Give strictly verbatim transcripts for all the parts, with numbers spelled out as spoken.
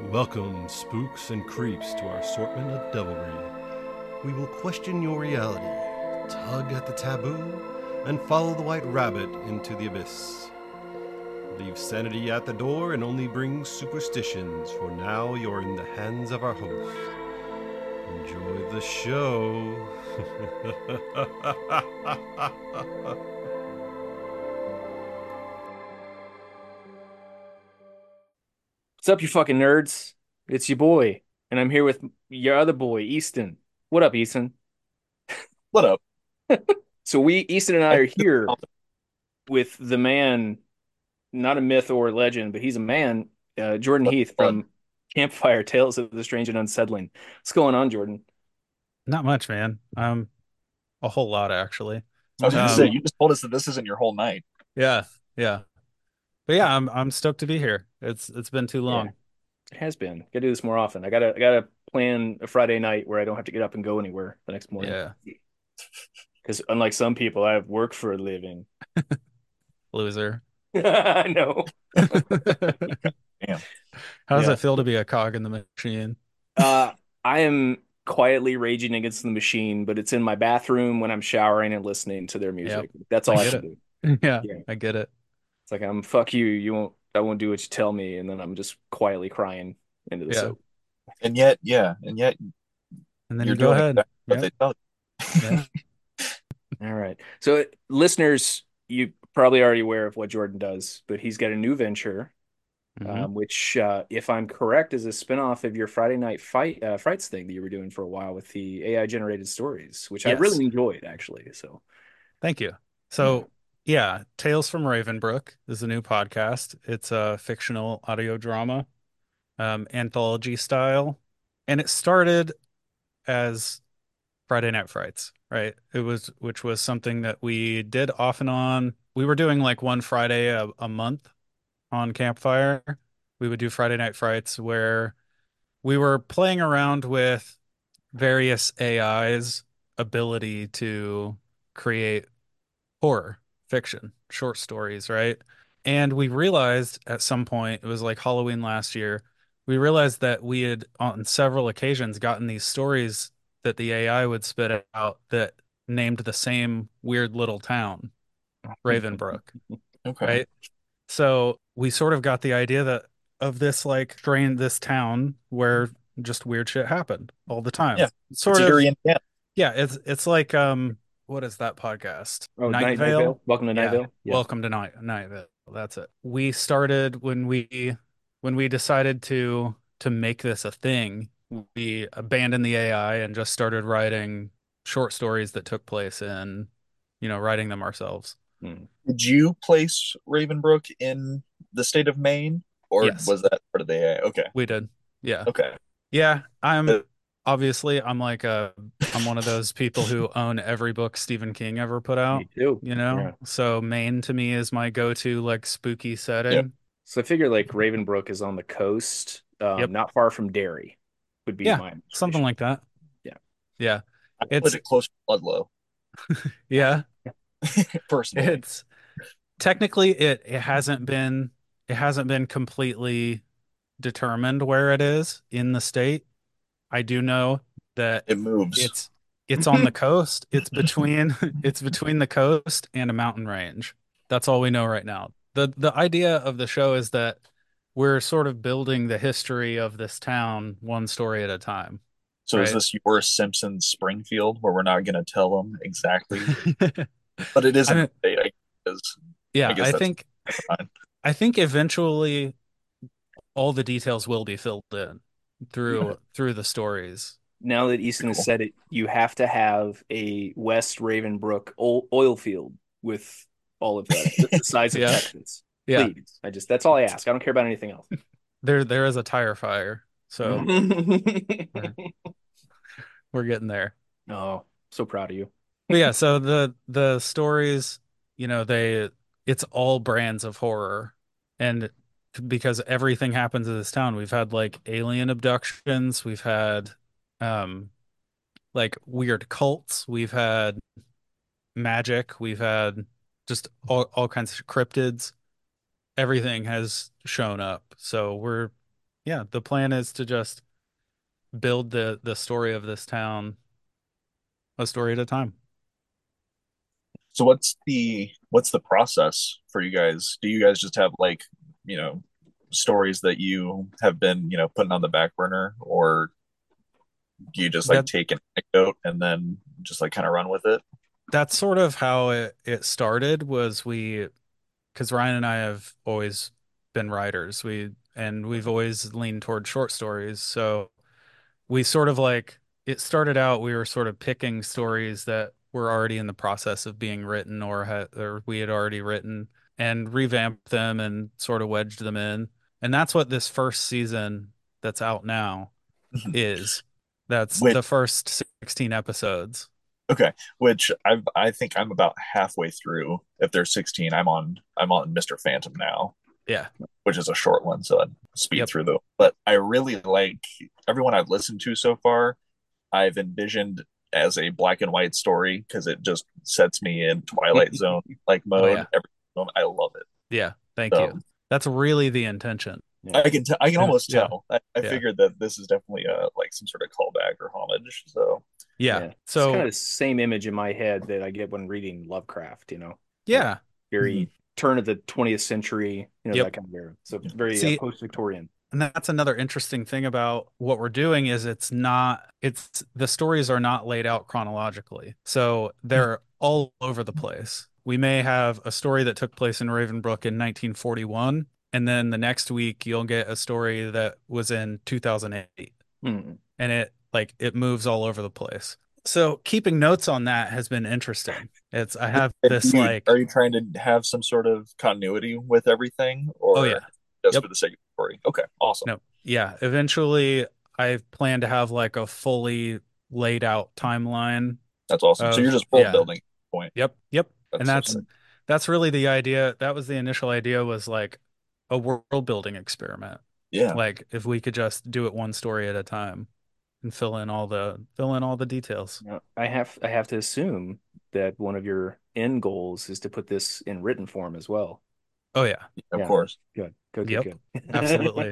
Welcome, spooks and creeps, to our assortment of devilry. We will question your reality, tug at the taboo, and follow the white rabbit into the abyss. Leave sanity at the door and only bring superstitions, for now you're in the hands of our host. Enjoy the show. What's up, you fucking nerds? It's your boy, and I'm here with your other boy, Easton. What up, Easton? What up? So we, Easton and I I are here with the man, not a myth or a legend, but he's a man, uh, Jordan Heath blood. from Campfire Tales of the Strange and Unsettling. What's going on, Jordan? Not much, man. Um, a whole lot actually. I was gonna say, Um, you just told us that this isn't your whole night. yeah, yeah. But yeah, I'm I'm stoked to be here. It's it's been too Yeah, long. it has been. Gotta do this more often. I gotta, I gotta plan a Friday night where I don't have to get up and go anywhere the next morning. Yeah, Because unlike some people, I have work for a living. loser. I know. Damn. How does Yeah. it feel to be a cog in the machine? Uh, I am quietly raging against the machine, but it's in my bathroom when I'm showering and listening to their Yep, music. That's I all I get can it. do. Yeah, Yeah. I get it. It's like I'm fuck you. You won't I won't do what you tell me, and then I'm just quietly crying into the Yeah, soap. And yet, yeah, and yet and then you're you go doing ahead. exactly what Yep, they tell yeah. you. All right. So listeners, you probably already aware of what Jordan does, but he's got a new venture, hmm um, which, uh, if I'm correct, is a spinoff of your Friday Night Fight uh, Frights thing that you were doing for a while with the A I generated stories, which I Yes. really enjoyed actually. So Thank you. yeah. So yeah, Tales from Ravenbrook is a new podcast. It's a fictional audio drama, um, anthology style, and it started as Friday Night Frights, right? It was, which was something that we did off and on. We were doing like one Friday a, a month on Campfire. We would do Friday Night Frights where we were playing around with various A I's ability to create horror fiction, short stories, right? And we realized at some point, it was like Halloween last year, we realized that we had on several occasions gotten these stories that the A I would spit out that named the same weird little town, Ravenbrook, Okay. right? So we sort of got the idea that of this like strain, this town where just weird shit happened all the Yeah. time. It's Sort of, Erie, Indiana. yeah, it's it's like um what is that podcast? Oh, Night Night Night Vale? Vale. Welcome to Night Yeah. Vale. Yeah. Welcome to Night Night Vale. That's it. We started when we when we decided to to make this a thing, we abandoned the A I and just started writing short stories that took place in, you know, writing them ourselves. Hmm. Did you place Ravenbrook in the state of Maine, or Yes, was that part of the A I? Okay. we did. Yeah. Okay. Yeah, I'm Uh, obviously I'm like a I'm one of those people who own every book Stephen King ever put Me out, too. you know? Yeah. So Maine to me is my go-to like spooky yeah. setting. So I figure like Ravenbrook is on the coast, um, Yep. not far from Derry, would be Yeah, my something imagination. like that. Yeah. Yeah. I put It's it close to Ludlow, yeah, personally. it's technically it it hasn't been it hasn't been completely determined where it is in the state. I do know that It moves. it's it's on the coast. It's between it's between the coast and a mountain range. That's all we know right now. The the idea of the show is that we're sort of building the history of this town one story at a time, So is right? this your Simpsons Springfield, where we're not going to tell them exactly, but it is I in the mean, state? I guess. I yeah, guess I that's think fine. I think eventually all the details will be filled in Okay. through through the stories. Now that Easton has Cool. said it, you have to have a West Ravenbrook oil, oil field with all of that, the size of Yeah. Texas. Yeah. Please. I just, that's all I ask. I don't care about anything else. There there is a tire fire. So we're Oh, we're getting there. so proud of you. But yeah, so the the stories, you know, they it's all brands of horror. And because everything happens in this town, we've had like alien abductions, we've had um like weird cults, we've had magic, we've had just all, all kinds of cryptids. Everything has shown up. So we're, yeah, the plan is to just build the the story of this town a story at a time. So what's the what's the process for you guys? Do you guys just have like, you know, stories that you have been, you know, putting on the back burner, or do you just like That take an anecdote and then just like kind of run with it? that's sort of how it it started was we because Ryan and I have always been writers. We and we've always leaned toward short stories. So we sort of like it started out we were sort of picking stories that were already in the process of being written or had or we had already written and revamped them and sort of wedged them in. And that's what this first season that's out now is. That's Which the first sixteen episodes. okay, which I I think I'm about halfway through. If there's sixteen, I'm on I'm on mister Phantom now, Yeah. which is a short one, so I'd speed Yep. through them. But I really like everyone I've listened to so far. I've envisioned as a black and white story because it just sets me in Twilight Zone like Oh mode. yeah. Every moment. I love it. Yeah. Thank you. So That's really the intention. Yeah. I can t- I can almost Yeah. tell. I, I Yeah. figured that this is definitely a like some sort of callback or homage. So Yeah. Yeah. It's So kind of the same image in my head that I get when reading Lovecraft, you know, like yeah. very turn of the twentieth century, you know, Yep. that kind of era. So very uh, See, post-Victorian. and that's another interesting thing about what we're doing is it's not it's the stories are not laid out chronologically. So they're all over the place. We may have a story that took place in Ravenbrook in nineteen forty-one, and then the next week you'll get a story that was in two thousand eight. Hmm. And it like it moves all over the place. So keeping notes on that has been interesting. It's I have and this you, like are you trying to have some sort of continuity with everything, oh or yeah. just Yep. for the sake of the story? Okay, awesome. No. Yeah. Eventually I plan to have like a fully laid out timeline That's awesome. So you're of just world yeah. building at this point. Yep. Yep. And That's so that's sick. that's really the idea. That was the initial idea was like a world building experiment. Yeah, Like if we could just do it one story at a time and fill in all the fill in all the details. You know, I have I have to assume that one of your end goals is to put this in written form as well. Oh yeah. of Yeah. course. Good. Good, good, Yep. good. Absolutely.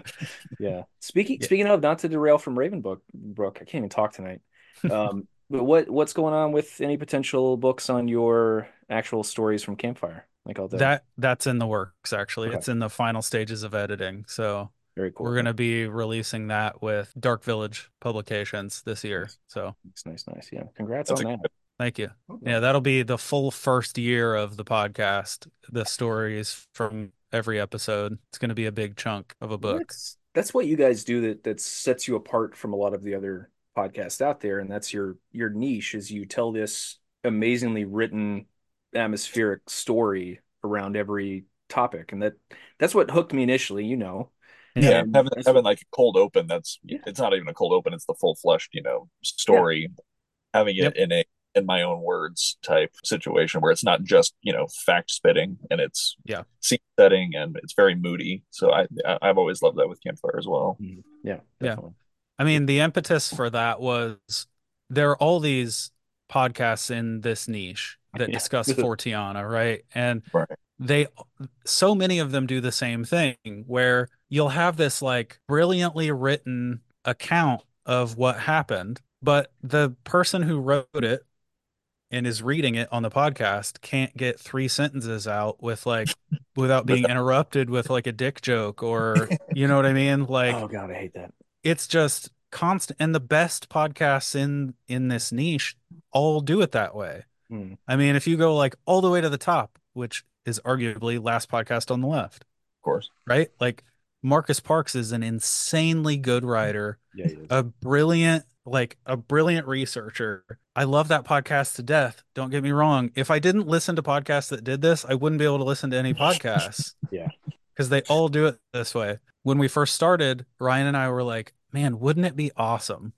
Yeah. Speaking Yeah. speaking of, not to derail from Ravenbrook, Brook, I can't even talk tonight. Um, but what what's going on with any potential books on your actual stories from Campfire? Like all the That that's in the works actually. Okay, It's in the final stages of editing. So very cool. we're going to be releasing that with Dark Village Publications this year. Nice, So nice, nice, nice. Yeah. Congrats That's on a that. thank you. Okay. Yeah, that'll be the full first year of the podcast, the stories from every episode. It's going to be a big chunk of a book. That's that's what you guys do that that sets you apart from a lot of the other podcasts out there, and that's your your niche is you tell this amazingly written atmospheric story around every topic, and that that's what hooked me initially, you know. Yeah. yeah. And Having that's having like a cold open. That's yeah, it's not even a cold open. It's the full fleshed, you know, yeah, story. Having it Yep. in a in my own words type situation where it's not just you know fact spitting, and it's Yeah. scene setting, and it's very moody. So I, I I've always loved that with Campfire as well. Mhm. Yeah, Yeah. definitely. I mean, the impetus for that was there are all these podcasts in this niche that Yeah. discuss Fortiana, right? And Right. they so many of them do the same thing where you'll have this like brilliantly written account of what happened, but the person who wrote it and is reading it on the podcast can't get three sentences out with like without being But interrupted with like a dick joke or you know what I mean? Like Oh God, I hate that. it's just constant and the best podcasts in in this niche all do it that way. Hmm. I mean, if you go like all the way to the top, which is arguably last podcast on the left, of course, right? Like Marcus Parks is an insanely good writer, Yeah, he is. a brilliant, like a brilliant researcher. I love that podcast to death. Don't get me wrong. If I didn't listen to podcasts that did this, I wouldn't be able to listen to any podcasts Yeah. because they all do it this way. When we first started, Ryan and I were like, man, wouldn't it be awesome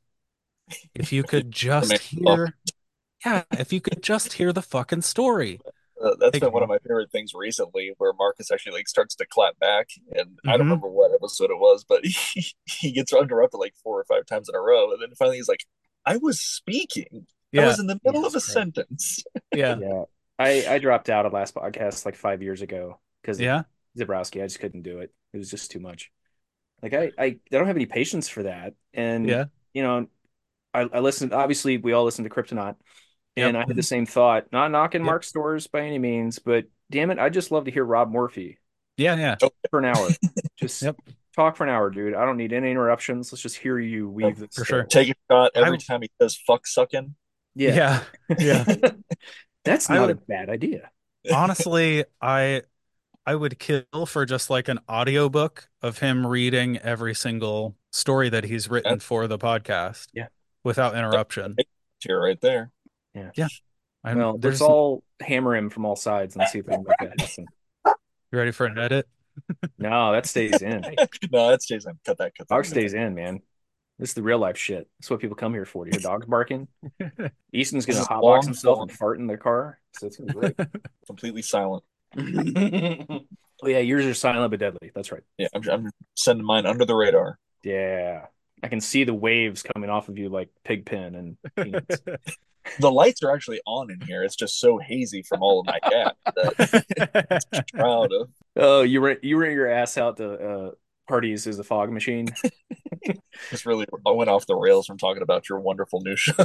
if you could just hear, yeah, if you could just hear the fucking story. uh, that's Like, been one of my favorite things recently, where Marcus actually like starts to clap back, and I don't mhm. remember what episode it was, but he he gets interrupted like four or five times in a row, and then finally he's like, "I was speaking. I Yeah, was in the middle of a Jesus Christ. sentence." yeah, Yeah. I I dropped out of last podcast like five years ago because of yeah. Zabrowski. I just couldn't do it. It was just too much. Like I, I, I don't have any patience for that. And Yeah. you know, I, I listened. Obviously, we all listened to Kryptonite, Yep. and I had the same thought. Not knocking Yep. Mark Stores by any means, but damn it, I just love to hear Rob Morphy Yeah. Yeah. Oh, for an hour. Just Yep. talk for an hour, dude. I don't need any interruptions. Let's just hear you yeah. weave this For story. sure. Take a shot every I time he says fuck sucking. Yeah, yeah. Yeah. that's I not a would bad idea. honestly, I I would kill for just like an audiobook of him reading every single story that he's written That, for the podcast Yeah, without that's interruption. a tier right there. yeah. Yeah. I'm Well, let's there's you all hammer him from all sides and see if we can make that happen. ready for an edit? No, that stays in. No, that stays in. Cut that, cut that, Dog cut that. stays in, man. This is the real life shit. That's what people come here for. To hear dogs barking. Easton's This gonna is hotbox long himself and form, fart in the car, so it's gonna be great. completely silent. Oh yeah, yours are silent but deadly. That's right. Yeah, I'm, I'm sending mine under the radar. Yeah, I can see the waves coming off of you like Pigpen and Peanuts. The lights are actually on in here. It's just so hazy from all of my gas that it's a shroud of. Oh, you rent you rent your ass out to uh, parties as a fog machine. Just really, I went off the rails from talking about your wonderful new show.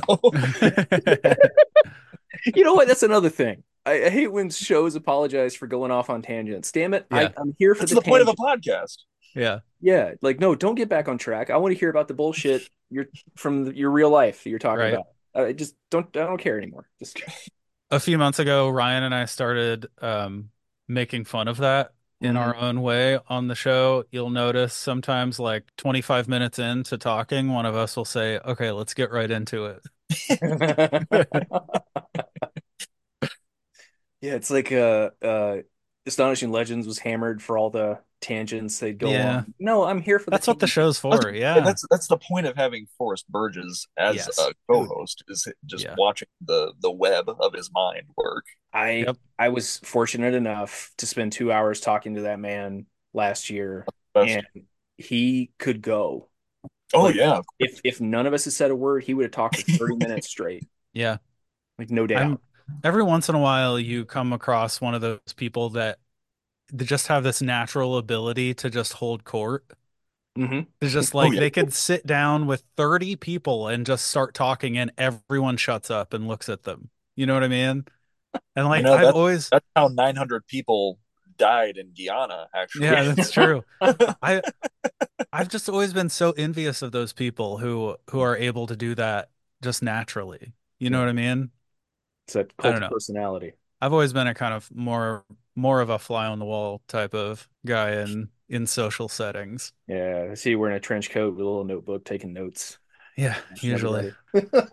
You know what? That's another thing. I, I hate when shows apologize for going off on tangents. Damn it! I, Yeah. I'm here for That's the the point of a tangent. podcast. Yeah. Yeah, like no, don't get back on track. I want to hear about the bullshit you're from your real life that you're talking Right. about. I just don't. I don't care anymore. Just A few months ago, Ryan and I started um, making fun of that in Mhm. our own way on the show. You'll notice sometimes, like twenty-five minutes into talking, one of us will say, "Okay, let's get right into it." Yeah, it's like uh uh Astonishing Legends was hammered for all the tangents they'd go Yeah, on. No, I'm here for the that's what the tangent. show's for. Yeah, Yeah. that's that's the point of having Forrest Burgess as Yes. a co-host is just Yeah. watching the the web of his mind work. I Yep. I was fortunate enough to spend two hours talking to that man last year, Best. and he could go. Oh Like yeah, if if none of us had said a word, he would have talked for thirty minutes straight. Yeah. Like no doubt. I'm every once in a while you come across one of those people that they just have this natural ability to just hold court. Hmm. It's just oh like yeah. they could sit down with thirty people and just start talking and everyone shuts up and looks at them. You know what I mean? And You like know I've that always that's how nine hundred people died in Guyana. yeah, Actually, that's true. I I've just always been so envious of those people who who are able to do that just naturally. You know Yeah. what I mean? It's that I cult don't of know. personality. I've always been a kind of more more of a fly on the wall type of guy in in social settings. Yeah, I see you wearing a trench coat with a little notebook taking notes. Yeah, Watching usually. everybody.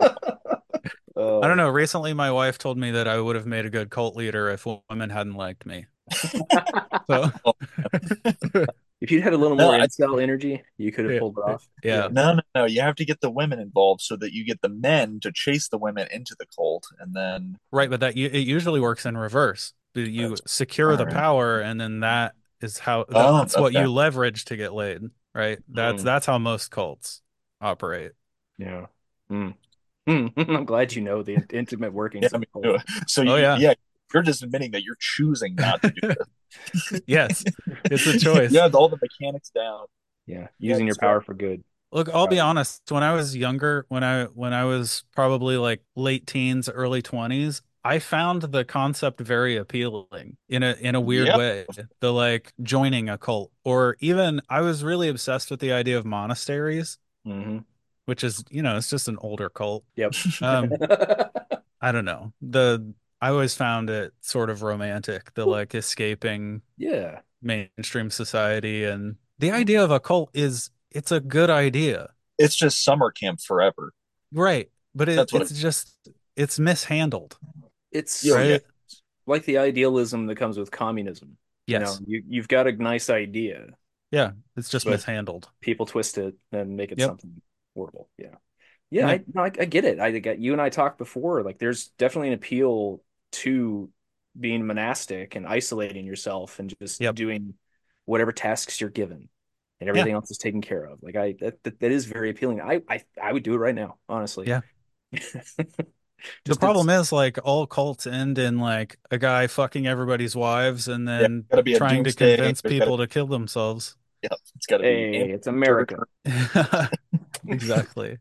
I don't Oh. know. Recently, my wife told me that I would have made a good cult leader if women hadn't liked me. So, oh, If you'd had a little no, more I, incel energy, you could have yeah, pulled it off. yeah, Yeah. no, no, no. You have to get the women involved so that you get the men to chase the women into the cult, and then right. But that it usually works in reverse. You that's secure all the right. power, and then that is how Oh, that's what okay. you leverage to get laid. Right. That's Mm, that's how most cults operate. yeah. Mm. Mm. I'm glad you know the in- intimate Yeah, workings I of mean, a cult. uh, so Oh you, yeah. yeah, you're just admitting that you're choosing not to do this. Yes, it's a You choice. have all the mechanics down. Yeah, Yeah, using your it's got power for good. Look, I'll Proud be of you. honest, when I was younger, when I when I was probably like late teens, early twenties, I found the concept very appealing in a in a weird yeah. way. The like joining a cult or even I was really obsessed with the idea of monasteries, Hmm. which is, you know, it's just an older cult. Yep. Um, I don't know. The I always found it sort of romantic, the like escaping Yeah. mainstream society and the idea of a cult is it's a good idea. It's just summer camp forever. Right. But it, That's what it's it. just it's mishandled, It's Oh yeah. right? like the idealism that comes with communism. You know, Yes. you you've got a nice idea, Yeah. It's just but mishandled. people twist it and make it Yep. something horrible. Yeah. Yeah, Yep. I no, I, I get it. I get you and I talked before. Like, there's definitely an appeal to being monastic and isolating yourself and just Yep. doing whatever tasks you're given, and Yeah. everything else is taken care of. Like, I that that, that is very appealing. I, I I would do it right now, honestly. Yeah. The Just it's problem is like all cults end in like a guy fucking everybody's wives and Yeah. then Got to be a trying to doomsday. convince There's got to people to kill themselves. Yep, it's got to be Hey, Anthony it's America. Turner. Exactly.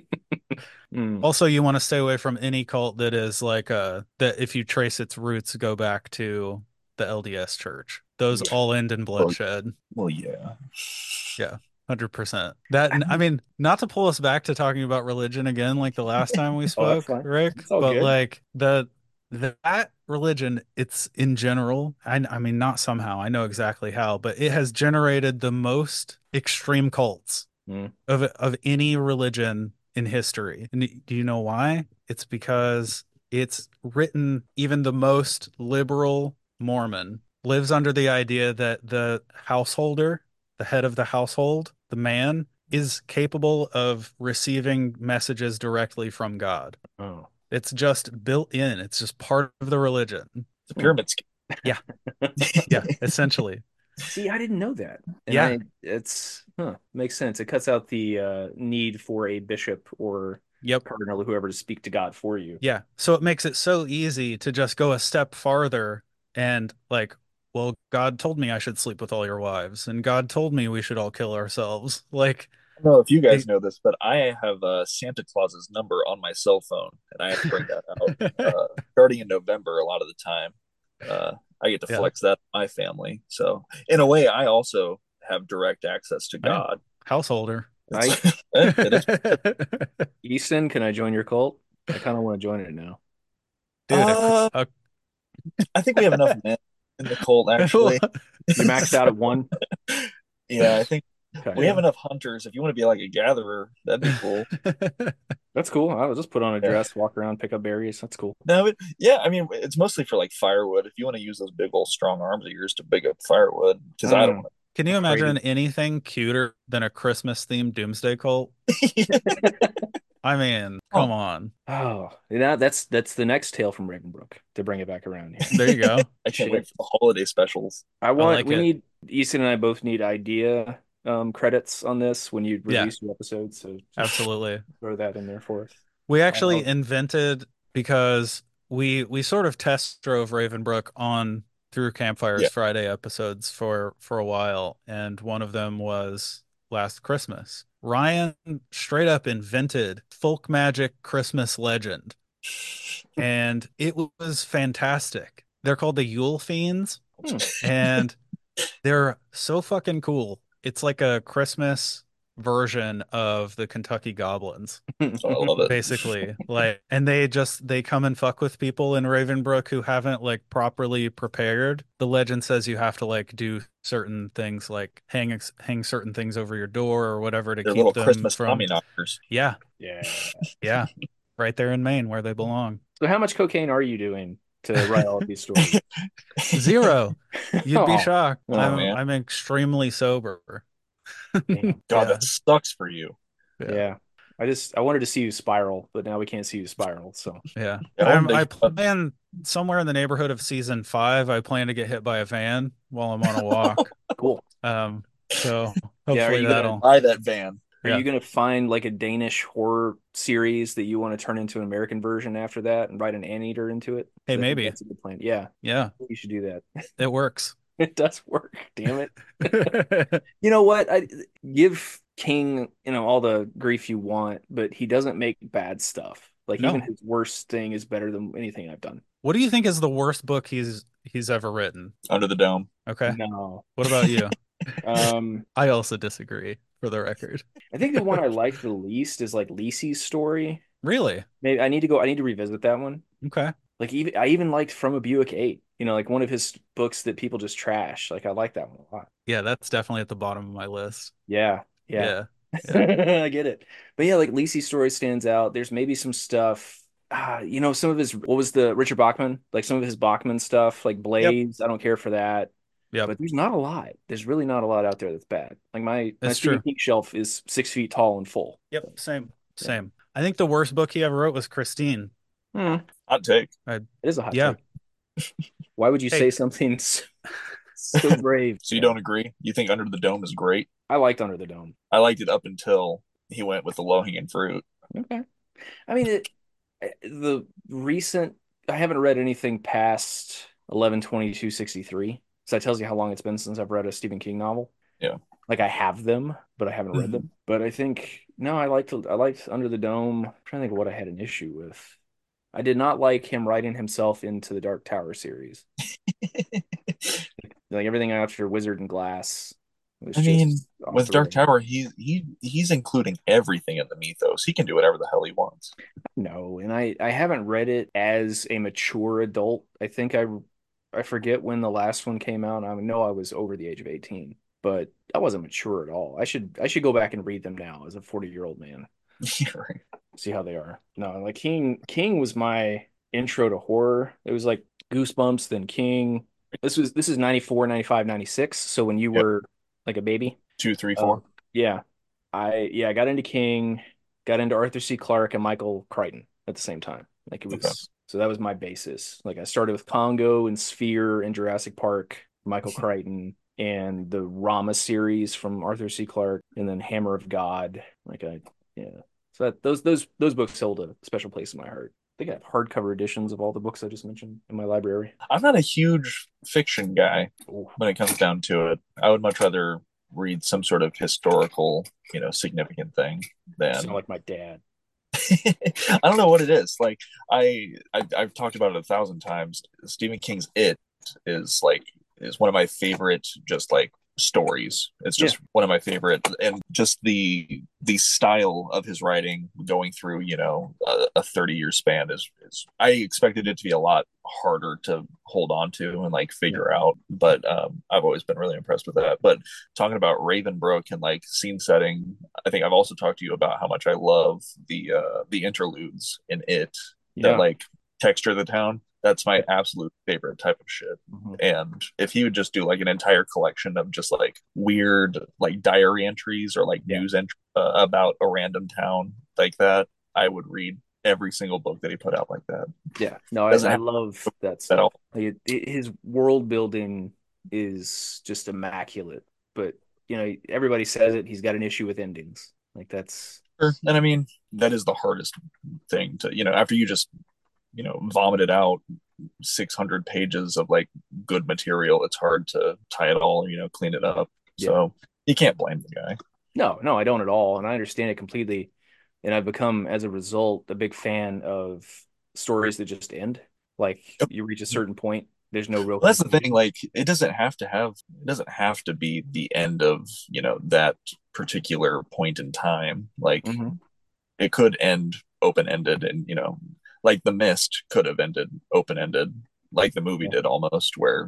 Mm. Also, you want to stay away from any cult that is like uh that if you trace its roots go back to the L D S church. Those Yeah. all end in bloodshed. Well, yeah. Yeah, one hundred percent. That, I mean, not to pull us back to talking about religion again like the last time we Oh, that's spoke, fine. Rick, It's all but good. like the that religion, it's in general, I I mean not somehow, I know exactly how, but it has generated the most extreme cults Mm. of of any religion in history. And do you know why? It's because it's written, even the most liberal Mormon lives under the idea that the householder, the head of the household, the man, is capable of receiving messages directly from God. Oh. It's just built in. It's just part of the religion. It's a pyramid scheme. Yeah. Yeah, essentially. See, I didn't know that. And Yeah. I it's huh, makes sense. It cuts out the uh, need for a bishop or Yep. cardinal or whoever to speak to God for you. Yeah. So it makes it so easy to just go a step farther and like, well, God told me I should sleep with all your wives, and God told me we should all kill ourselves. Like, I don't know if you guys it, know this, but I have uh, Santa Claus's number on my cell phone, and I have to bring that out. Uh, starting in November, a lot of the time, uh, I get to yeah. flex that on my family. So, in a way, I also have direct access to Hey, God. householder. I It is. Easton, can I join your cult? I kind of want to join it now. Dude, a, Uh, a, I think we have enough men in the cult, actually. You maxed out at one? Yeah, I think Okay. we have enough hunters. If you want to be like a gatherer, that'd be cool. That's cool. I'll just put on a Yeah. dress, walk around, pick up berries. That's cool. No, but yeah, I mean, it's mostly for like firewood. If you want to use those big old strong arms of yours to dig up firewood, because I don't Mm, want Can you crazy. imagine anything cuter than a Christmas themed doomsday cult? to. I mean, Oh, come on. Oh, that, that's that's the next tale from Ravenbrook to bring it back around here. There you go. I can't Shit. wait for the holiday specials. I I want like we it. need Easton and I both need idea um credits on this when you Yeah. release your episode. So just Absolutely. throw that in there for us. We actually Um, invented because we we sort of test drove Ravenbrook on through Campfire's Yeah. Friday episodes for for a while, and one of them was Last Christmas. Ryan straight up invented folk magic Christmas legend, and it was fantastic. They're called the Yule Fiends, Hmm. and they're so fucking cool. It's like a Christmas version of the Kentucky Goblins, Oh, I love it. basically. Like, and they just they come and fuck with people in Ravenbrook who haven't like properly prepared. The legend says you have to like do certain things, like hang hang certain things over your door or whatever to They're keep little them Christmas from. Tommy knockers. Yeah, Yeah. yeah, right there in Maine where they belong. So how much cocaine are you doing to write all of these stories? Zero. You'd be Oh, shocked. Oh, I'm man. I'm extremely sober. damn. God, Yeah. that sucks for you. Yeah. Yeah. I just I wanted to see you spiral, but now we can't see you spiral. So Yeah. Yeah, I'm, one day- I plan somewhere in the neighborhood of season five. I plan to get hit by a van while I'm on a walk. cool. Um, so Yeah, are hopefully you gonna- that'll. Buy that van. Are Yeah. you going to find like a Danish horror series that you want to turn into an American version after that and write an anteater into it? Hey, I think maybe. that's a good plan. Yeah, Yeah, you should do that. it works. It does work. Damn it. You know what? I give King, you know, all the grief you want, but he doesn't make bad stuff. Like No. even his worst thing is better than anything I've done. What do you think is the worst book he's he's ever written? Under the Dome. Okay. No. What about you? Um, I also disagree, for the record. I think the one I like the least is like Lisi's story. Really? Maybe I need to go. I need to revisit that one. Okay. Like even I even liked From a Buick eight. You know, like one of his books that people just trash. Like I like that one a lot. Yeah, that's definitely at the bottom of my list. Yeah, yeah, Yeah. I get it. But yeah, like Lisi's story stands out. There's maybe some stuff. Ah, you know, some of his what was the Richard Bachman? Like some of his Bachman stuff, like Blaze. I don't care for that. Yep. But there's not a lot. There's really not a lot out there that's bad. Like my my That's Stephen true. King shelf is six feet tall and full. Yep. Same. Yeah. Same. I think the worst book he ever wrote was Christine. Hmm. Hot take. It is a hot Yeah. take. Why would you Hey. say something so, so brave? So you don't agree? You think Under the Dome is great? I liked Under the Dome. I liked it up until he went with the low hanging fruit. Okay. I mean, it, the recent, I haven't read anything past eleven twenty-two sixty-three. So that tells you how long it's been since I've read a Stephen King novel. Yeah. Like I have them, but I haven't read Mhm. them. But I think no, I liked I liked Under the Dome. I'm trying to think of what I had an issue with. I did not like him writing himself into the Dark Tower series. Like everything after Wizard and Glass was I mean, just off with the Dark rails. Tower, he he he's including everything in the mythos. He can do whatever the hell he wants. No, and I I haven't read it as a mature adult. I think I I forget when the last one came out. I know I was over the age of eighteen, but I wasn't mature at all. I should I should go back and read them now as a forty-year-old man. You're right. See how they are. No, like King King was my intro to horror. It was like Goosebumps, then King. This was this is ninety four, ninety five, ninety six. So when you Yep. were like a baby. Two, three, Uh, four. yeah. I yeah, I got into King, got into Arthur C. Clarke and Michael Crichton at the same time. Like it Okay. was so that was my basis. Like I started with Congo and Sphere and Jurassic Park, Michael Crichton, and the Rama series from Arthur C. Clarke, and then Hammer of God. Like I yeah. So that those those those books held a special place in my heart. I think I have hardcover editions of all the books I just mentioned in my library. I'm not a huge fiction guy Ooh, when it comes down to it. I would much rather read some sort of historical, you know, significant thing you sound than like my dad. I don't know what it is. Like I, I I've talked about it a thousand times. Stephen King's It is like is one of my favorite just like stories. It's Yeah. just one of my favorite, and just the the style of his writing going through, you know, a, a thirty year span is is I expected it to be a lot harder to hold on to and like figure out, but um I've always been really impressed with that. But talking about Ravenbrook and like scene setting, I think I've also talked to you about how much I love the uh the interludes in it that Yeah. like texture the town. That's my absolute favorite type of shit. Mhm. And if he would just do like an entire collection of just like weird like diary entries or like Yeah. news entry uh, about a random town like that, I would read every single book that he put out like that. Yeah, no, I, Doesn't I have love that at stuff. all. Like it, it- his world building is just immaculate. But you know, everybody says it. He's got an issue with endings. Like that's Sure. And I mean, that is the hardest thing to, you know, after you just, you know, vomited out six hundred pages of like good material, it's hard to tie it all, you know, clean it up. yeah. So you can't blame the guy. No, no, I don't at all, and I understand it completely. And I've become, as a result, a big fan of stories that just end. Like Yep. you reach a certain point, there's no real Well, that's the thing. conclusion. Like, it doesn't have to have, it doesn't have to be the end of, you know, that particular point in time. Like, Mhm. it could end open ended, and, you know, like The Mist could have ended open ended, like the movie Yeah, did almost, where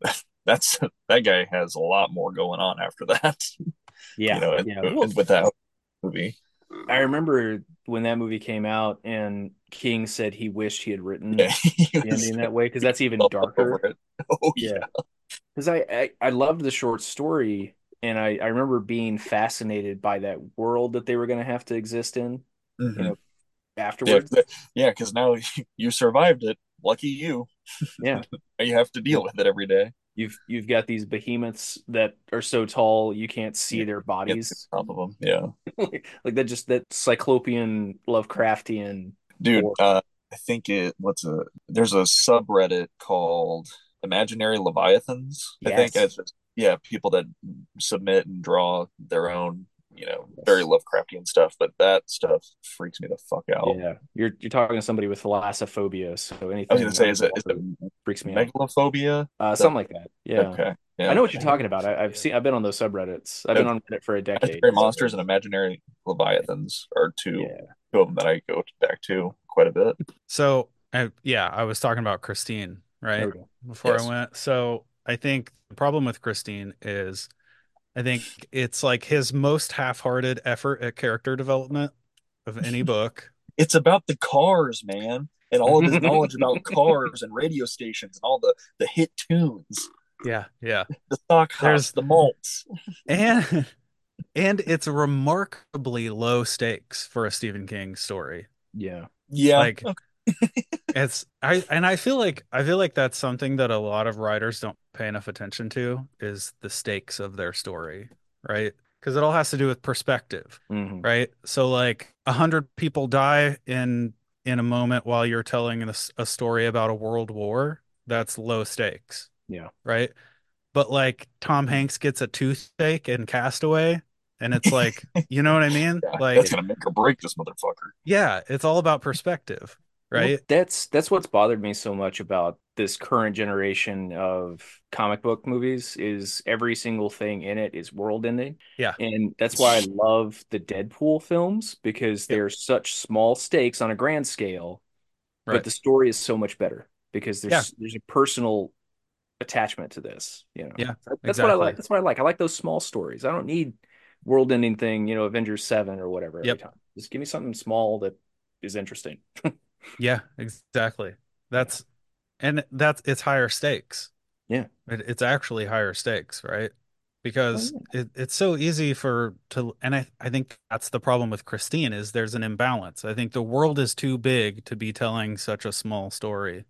that's that guy has a lot more going on after that, you yeah, know, and, yeah. Well, and with that movie. I remember when that movie came out and King said he wished he had Yeah, written he the was ending that way because that's even all over darker. it. Oh, Yeah, yeah. because I, I I loved the short story and I I remember being fascinated by that world that they were going to have to exist in, you Mhm. know, Yeah, afterwards. yeah, because now you survived it. Lucky you. Yeah, You have to deal with it every day. you've you've got these behemoths that are so tall you can't see Yeah, their get to bodies, the top of them. Yeah, like that just that Cyclopean Lovecraftian dude. lore. Uh, I think it. What's a? There's a subreddit called Imaginary Leviathans. I think, and Yes, it's just yeah, people that submit and draw their own, you know, very yes. Lovecraftian stuff. But that stuff freaks me the fuck out. Yeah, you're you're talking to somebody with thalassophobia, so I was gonna anything say, is it is it underwater freaks me out. megalophobia? Uh, That something like that. Yeah, okay? I Yeah. know what you're talking about. I, I've seen. I've been on those subreddits. I've been on Reddit for a decade. Imaginary Monsters and Imaginary Leviathans are two Yeah. two of them that I go back to quite a bit. So, I, yeah, I was talking about Christine, There right? we go. Before I Yes. went. So, I think the problem with Christine is I think it's like his most half-hearted effort at character development of any book. It's about the cars, man, and all of his knowledge about cars and radio stations and all the the hit tunes, Yeah, yeah. the stock hops, There's the malts. and and it's remarkably low stakes for a Stephen King story. Yeah. Yeah. Like it's I and I feel like I feel like that's something that a lot of writers don't pay enough attention to is the stakes of their story, right? Because it all has to do with perspective, hmm right? So like a hundred people die in in a moment while you're telling a, s- a story about a world war, that's low stakes, Yeah. right? but like Tom Hanks gets a toothache in Castaway, and it's like, you know what I mean? Yeah, that's Like, gonna make or break this motherfucker. yeah, it's all about perspective, Well, right? that's that's what's bothered me so much about this current generation of comic book movies is every single thing in it is world ending. Yeah. And that's why I love the Deadpool films because Yep. they're such small stakes on a grand scale, but Right. the story is so much better because Yeah. there's there's a personal attachment to this, you know. Yeah, That- That's what I like. exactly. That's what I like. I like those small stories. I don't need world ending thing, you know, Avengers seven or whatever every Yep. time. Just give me something small that is interesting. Yeah, exactly. That's and that's it's higher stakes. Yeah. It, it's actually higher stakes, right? Oh, Because yeah. it, it's so easy for to and I, I think that's the problem with Christine is there's an imbalance. I think the world is too big to be telling such a small story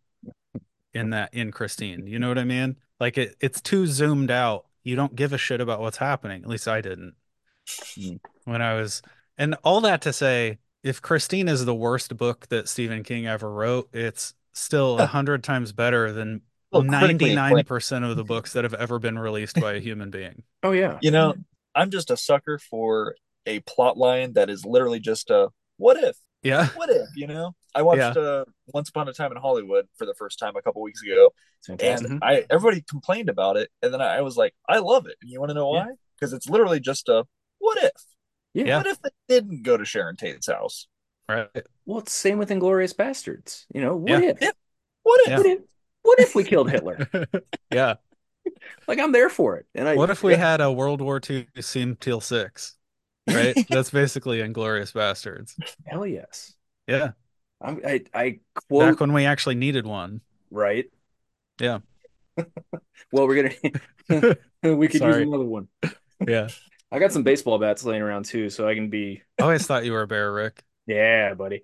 in that in Christine. You know what I mean? Like it it's too zoomed out. You don't give a shit about what's happening. At least I didn't Mm. when I was and all that to say, if Christine is the worst book that Stephen King ever wrote, it's still a hundred times better than Well, critically acclaimed. ninety-nine percent of the books that have ever been released by a human being. Oh yeah. You know, I'm just a sucker for a plot line that is literally just a what if? Yeah. What if, you know? I Yeah. watched uh, Once Upon a Time in Hollywood for the first time a couple weeks ago, It's fantastic. and I everybody complained about it, and then I was like, I love it. And you want to know Yeah. why? Because it's literally just a what if? Yeah. Yeah. What if they didn't go to Sharon Tate's house? Right. Well, it's the same with Inglorious Bastards. You know, what Yeah. if? Yeah. What if? Yeah. What if? What if we killed Hitler? Yeah. Like I'm there for it. And I What if we Yeah. had a World War Two Scene Teal Six? Right? That's basically Inglorious Bastards. hell yes. Yeah. I'm, I I Back quote when we actually needed one. right. Yeah. Well, we're gonna we could use Sorry. another one. Yeah. I got some baseball bats laying around too, so I can be I always thought you were a bear, Rick. yeah, buddy.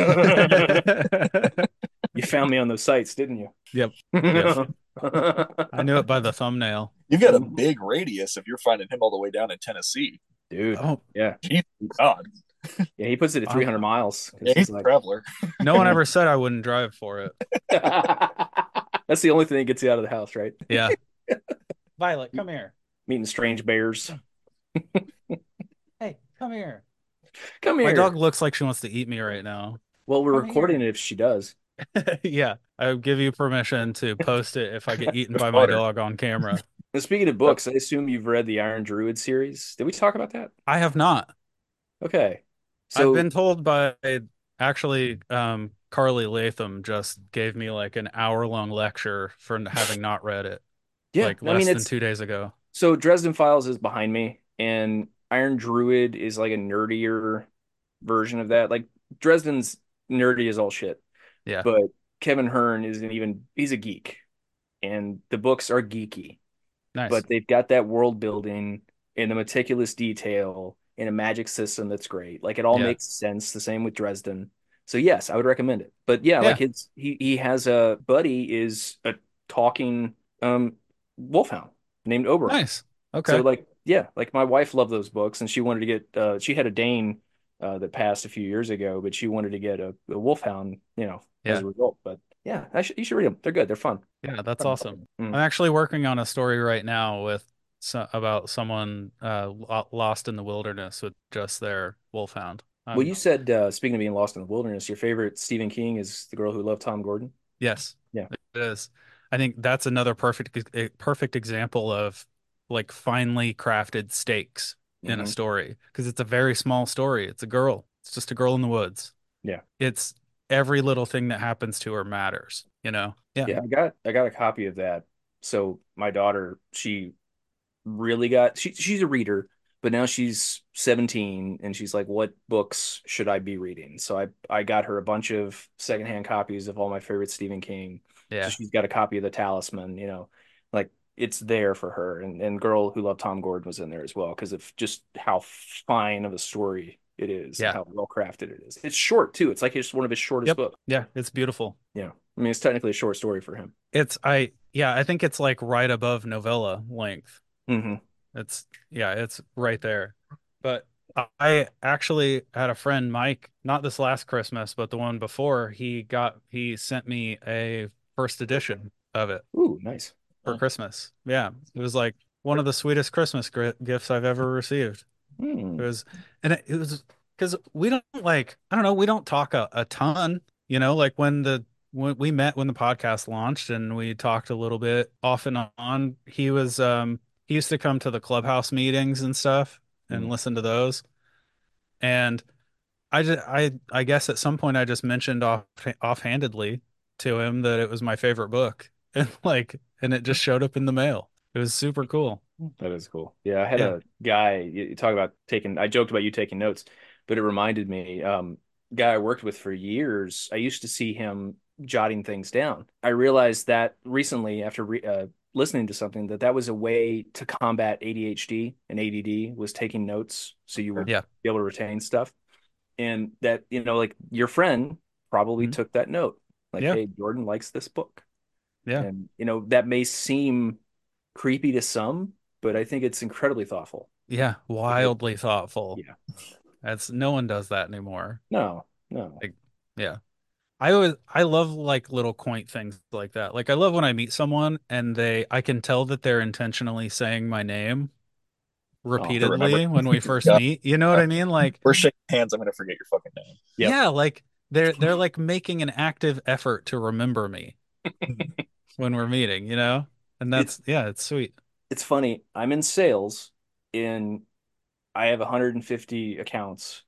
You found me on those sites, didn't you? Yep. Yep. I knew it by the thumbnail. You've got a big radius if you're finding him all the way down in Tennessee. Dude. Oh, Yeah. Jesus God. Yeah, he puts it at Um, three hundred miles. 'cause Yeah, he's he's a like, traveler. no one ever said I wouldn't drive for it. that's the only thing that gets you out of the house, right? Yeah. Violet, come here. Meeting strange bears. Hey, come here. Come My here. dog looks like she wants to eat me right now. Well, we're Come recording here. it if she does. Yeah, I give you permission to post it if I get eaten by my Butter. dog on camera. And speaking of books, I assume you've read the Iron Druid series. Did we talk about that? I have not. Okay. I've So been told by actually um Carly Latham just gave me like an hour long lecture for having not read it yeah, like I less mean than it's two days ago. so Dresden Files is behind me, and Iron Druid is like a nerdier version of that. Like Dresden's nerdy as all shit, Yeah. but Kevin Hearn isn't even he's a geek, and the books are geeky, Nice. but they've got that world building and the meticulous detail and a magic system that's great. Like it all Yeah. makes sense. The same with Dresden. So yes, I would recommend it. But yeah, Yeah. like his he he has a buddy is a talking um wolfhound named Oberon. Nice. Okay. So like yeah, like my wife loved those books and she wanted to get uh she had a Dane uh that passed a few years ago, but she wanted to get a, a wolfhound, you know, as Yeah. a result. But yeah, I should you should read them. They're good. They're fun. Yeah, that's awesome. Mm. I'm actually working on a story right now with so, about someone uh lo- lost in the wilderness with just their wolfhound. Well, Um, you said uh speaking of being lost in the wilderness, your favorite Stephen King is The Girl Who Loved Tom Gordon. yes, Yeah. it is. I think that's another perfect a perfect example of like finely crafted stakes in a Mhm. story because it's a very small story. It's a girl. It's just a girl in the woods. Yeah. It's every little thing that happens to her matters, you know? Yeah. Yeah, I got I got a copy of that. So my daughter, she really got she she's a reader, but now she's seventeen and she's like, what books should I be reading? So I I got her a bunch of secondhand copies of all my favorite Stephen King. Yeah. So she's got a copy of The Talisman, you know, like it's there for her. And and Girl Who Loved Tom Gordon was in there as well because of just how fine of a story it is Yeah. and how well crafted it is. It's short too. It's like it's one of his shortest Yep. books. Yeah, it's beautiful. Yeah. I mean, it's technically a short story for him. It's I yeah, I think it's like right above novella length. Mm-hmm. It's yeah, it's right there. But I actually had a friend, Mike, not this last Christmas, but the one before, he got he sent me a first edition of it. Ooh, nice. for Oh. Christmas. Yeah, it was like one of the sweetest Christmas gr gifts I've ever received. It Hmm. was, and it, it was because we don't like, I don't know, we don't talk a, a ton, you know, like when the when we met when the podcast launched and we talked a little bit off and on. He was um he used to come to the clubhouse meetings and stuff and Hmm. listen to those. And I just I I guess at some point I just mentioned off offhandedly to him that it was my favorite book. And like and it just showed up in the mail. It was super cool. That is cool. Yeah, I had Yeah. a guy, you, you talk about taking, I joked about you taking notes, but it reminded me, um, guy I worked with for years, I used to see him jotting things down. I realized that recently after re uh, listening to something that that was a way to combat A D H D and A D D was taking notes so you would Yeah. be able to retain stuff. And that, you know, like your friend probably Mhm. took that note, like, Yeah. hey, Jordan likes this book. Yeah. And, you know, that may seem creepy to some, but I think it's incredibly thoughtful. Yeah. It- Wildly thoughtful. yeah. That's no one does that anymore. No, no. Like, yeah. I always I love like little quaint things like that. Like I love when I meet someone and they I can tell that they're intentionally saying my name Oh, To remember. repeatedly when we first Yeah. meet. You know what I mean? Like, We're shaking hands. I'm gonna forget your fucking name. yep. yeah, like they're they're like making an active effort to remember me when we're meeting, you know? And It's that's yeah, it's sweet. it's funny. I'm in sales and I have one hundred fifty accounts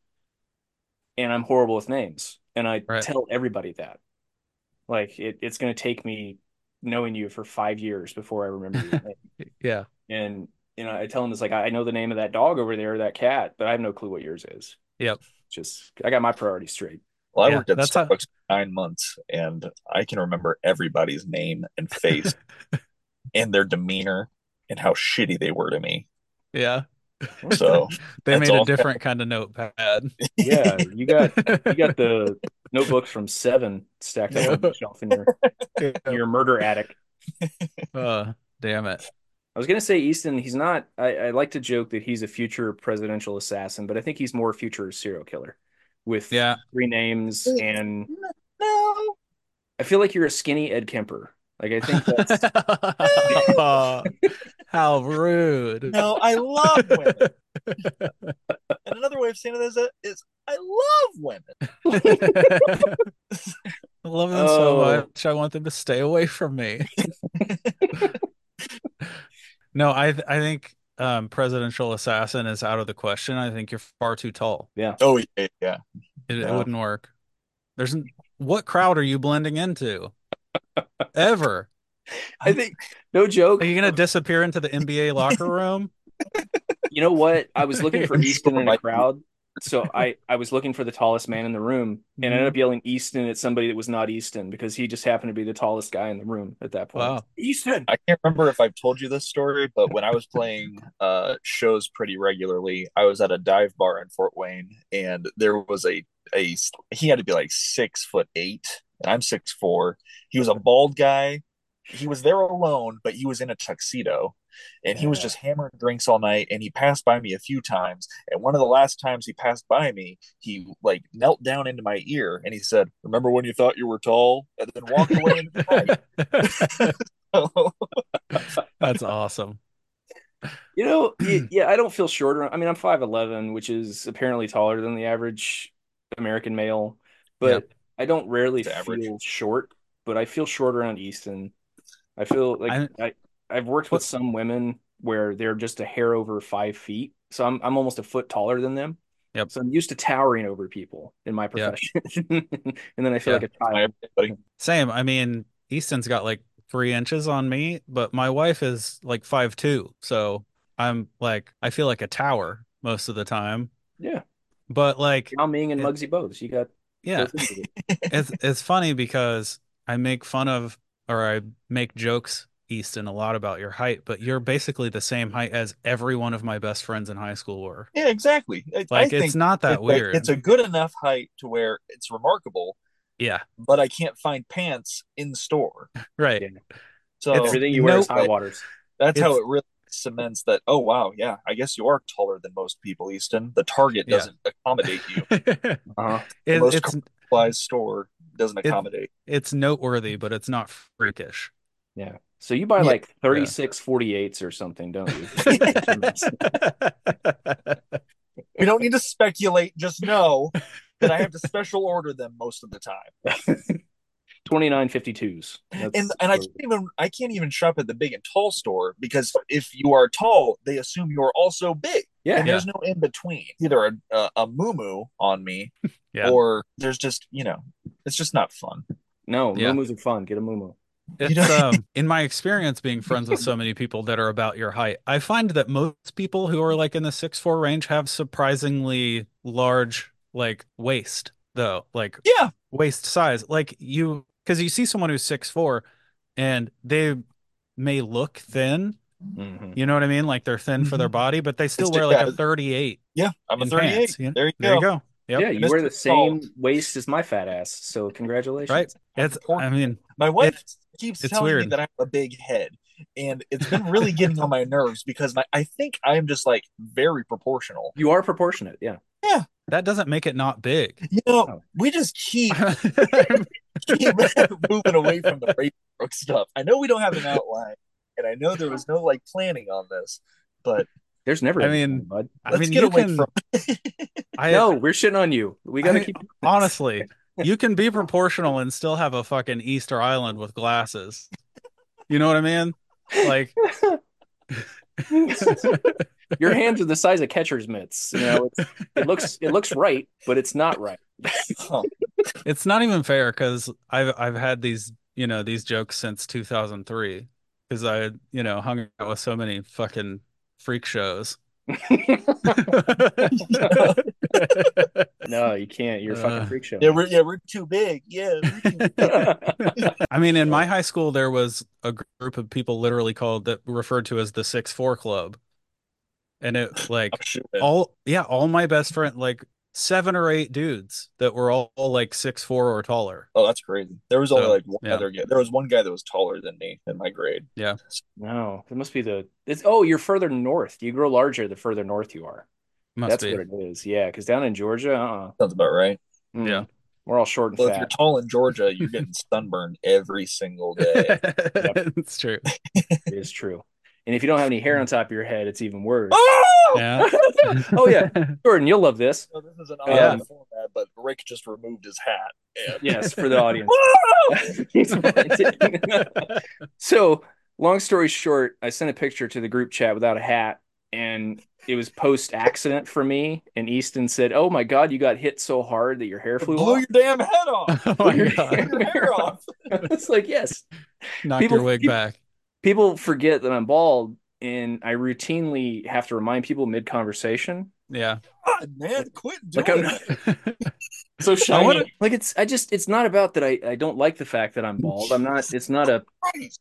and I'm horrible with names. And I Right. tell everybody that. Like it, it's going to take me knowing you for five years before I remember your name. Yeah. And you know, I tell them it's like I know the name of that dog over there, that cat, but I have no clue what yours is. Yep. Just I got my priorities straight. Well, I Yeah. worked at That's how Starbucks for nine months, and I can remember everybody's name and face and their demeanor and how shitty they were to me. yeah. So They that's made a all. different kind of notepad. Yeah, you got you got the notebooks from Seven stacked up on the shelf in your your murder attic. Uh, damn it. I was gonna say Easton, he's not. I, I like to joke that he's a future presidential assassin, but I think he's more a future serial killer with Yeah. three names. And No, I feel like you're a skinny Ed Kemper. Like I think that's How rude. no, I love women. And another way of saying it is, is I love women. I love them so oh much. I want them to stay away from me. No, I th- I think um, presidential assassin is out of the question. I think you're far too tall. yeah. Oh yeah, yeah. It, it No. wouldn't work. There's n- what crowd are you blending into? Ever? I think no joke. Are you gonna disappear into the N B A locker room? You know what? I was looking for I'm Easton sure in a my- crowd. So I, I was looking for the tallest man in the room and Mm-hmm. ended up yelling Easton at somebody that was not Easton because he just happened to be the tallest guy in the room at that point. Wow. Easton. I can't remember if I've told you this story, but when I was playing uh, shows pretty regularly, I was at a dive bar in Fort Wayne, and there was a a he had to be like six foot eight, and I'm six four. He was a bald guy. He was there alone, but he was in a tuxedo, and he was Yeah. just hammering drinks all night. And he passed by me a few times, and one of the last times he passed by me, he like knelt down into my ear and he said, "Remember when you thought you were tall?" And then walked away into the night. That's awesome. You know, y- yeah, I don't feel shorter. I mean, I'm five eleven, which is apparently taller than the average American male, but I don't rarely It's average. feel short, but I feel short around Easton. I feel like I- I, I've worked with What- some women where they're just a hair over five feet. So I'm I'm almost a foot taller than them. Yep. So I'm used to towering over people in my Yeah. profession. And then I feel Yeah. like a child. Buddy. Same. I mean, Easton's got like three inches on me, but my wife is like five two, so I'm like I feel like a tower most of the time. Yeah. But like, Yao Ming and It- Muggsy Bogues. You got yeah, both ends of it. it's it's funny because I make fun of or I make jokes, Easton, a lot about your height, but you're basically the same height as every one of my best friends in high school were. Yeah, exactly. I, I Like, think it's not that it's a- weird. it's a good enough height to where it's remarkable, Yeah, but I can't find pants in the store. right. Yeah. So It's- Everything you wear no- is high waters. that's how it's- it really cements that, oh, wow, yeah, I guess you are taller than most people, Easton. The Target Yeah. doesn't accommodate you. Uh-huh. The It- most it's supplies store doesn't It- accommodate. it's noteworthy, but it's not freakish. Yeah. So you buy Yeah. like thirty-six forty-eights or something, don't you? We don't need to speculate. Just know that I have to special order them most of the time. twenty-nine fifty-twos. And and I can't even I can't even shop at the big and tall store because if you are tall, they assume you are also big. Yeah. And there's no in between. Either a a, a moo on me, Yeah. or there's just, you know, it's just not fun. No, Yeah. moo-moos are fun. Get a moo-moo. It's You know- um in my experience being friends with so many people that are about your height, I find that most people who are like in the six four range have surprisingly large like waist though, like Yeah. waist size. Like you, because you see someone who's six four and they may look thin, Mhm. you know what I mean? Like they're thin for their Mhm. body, but they still It's- wear like a yeah. thirty-eight Yeah, I'm a in thirty-eight. pants. You- There you There you go. go. Yep. Yeah, you Mister wear the same Tall. waist as my fat ass. So congratulations. Right. It's, I mean, My wife It's- keeps it's telling me weird. that I have a big head, and it's been really getting on my nerves because my, I think I am just like very proportional. You are proportionate. Yeah. that doesn't make it not big. You know, Oh. we just keep, keep moving away from the Ravenbrook stuff. I know we don't have an outline, and I know there was no like planning on this, but There's never. I anything, mean, bud. I let's mean, get you away can, from. I, No, we're shitting on you. We got to I- keep. honestly, you can be proportional and still have a fucking Easter Island with glasses. You know what I mean? Like, Your hands are the size of catcher's mitts. You know, it's, it looks it looks right, but it's not right. Huh. it's not even fair because I've I've had these, you know, these jokes since two thousand three because I, you know, hung out with so many fucking freak shows. No, you can't. You're a fucking Uh, freak show. Yeah, we're yeah we're too big. Yeah, we're too big. I mean, in my high school, there was a group of people literally called that referred to as the Six Four Club, and it like I'm sure. all yeah, all my best friend like seven or eight dudes that were all, all like six four or taller. Oh, that's crazy. There was only So, like one yeah. other guy. There was one guy that was taller than me in my grade. Yeah, No, it must be the. It's oh, you're further north. You grow larger the further north you are. must That's be. what it is. Yeah, because down in Georgia, uh, Sounds about right. uh Yeah. we're all short and Well, if you're fat. tall in Georgia, you're getting sunburned every single day. It's true. It is true. And if you don't have any hair on top of your head, it's even worse. Oh! Yeah. Oh yeah, Jordan, you'll love this. So this is an Yeah. odd format, but Rick just removed his hat. And... Yes, for the audience. Oh! He's pointing. So, long story short, I sent a picture to the group chat without a hat, and it was post accident for me. And Easton said, "Oh my God, you got hit so hard that your hair flew Blow off." your damn head off. Oh Blow my your, God. your hair off. It's like, yes, Knock People- your wig people- back. people forget that I'm bald, and I routinely have to remind people mid conversation. Yeah. God, man, quit doing Like I'm it. not so shiny. wanna- Like it's, I just, it's not about that. I, I don't like the fact that I'm bald. I'm not. It's not a. Christ.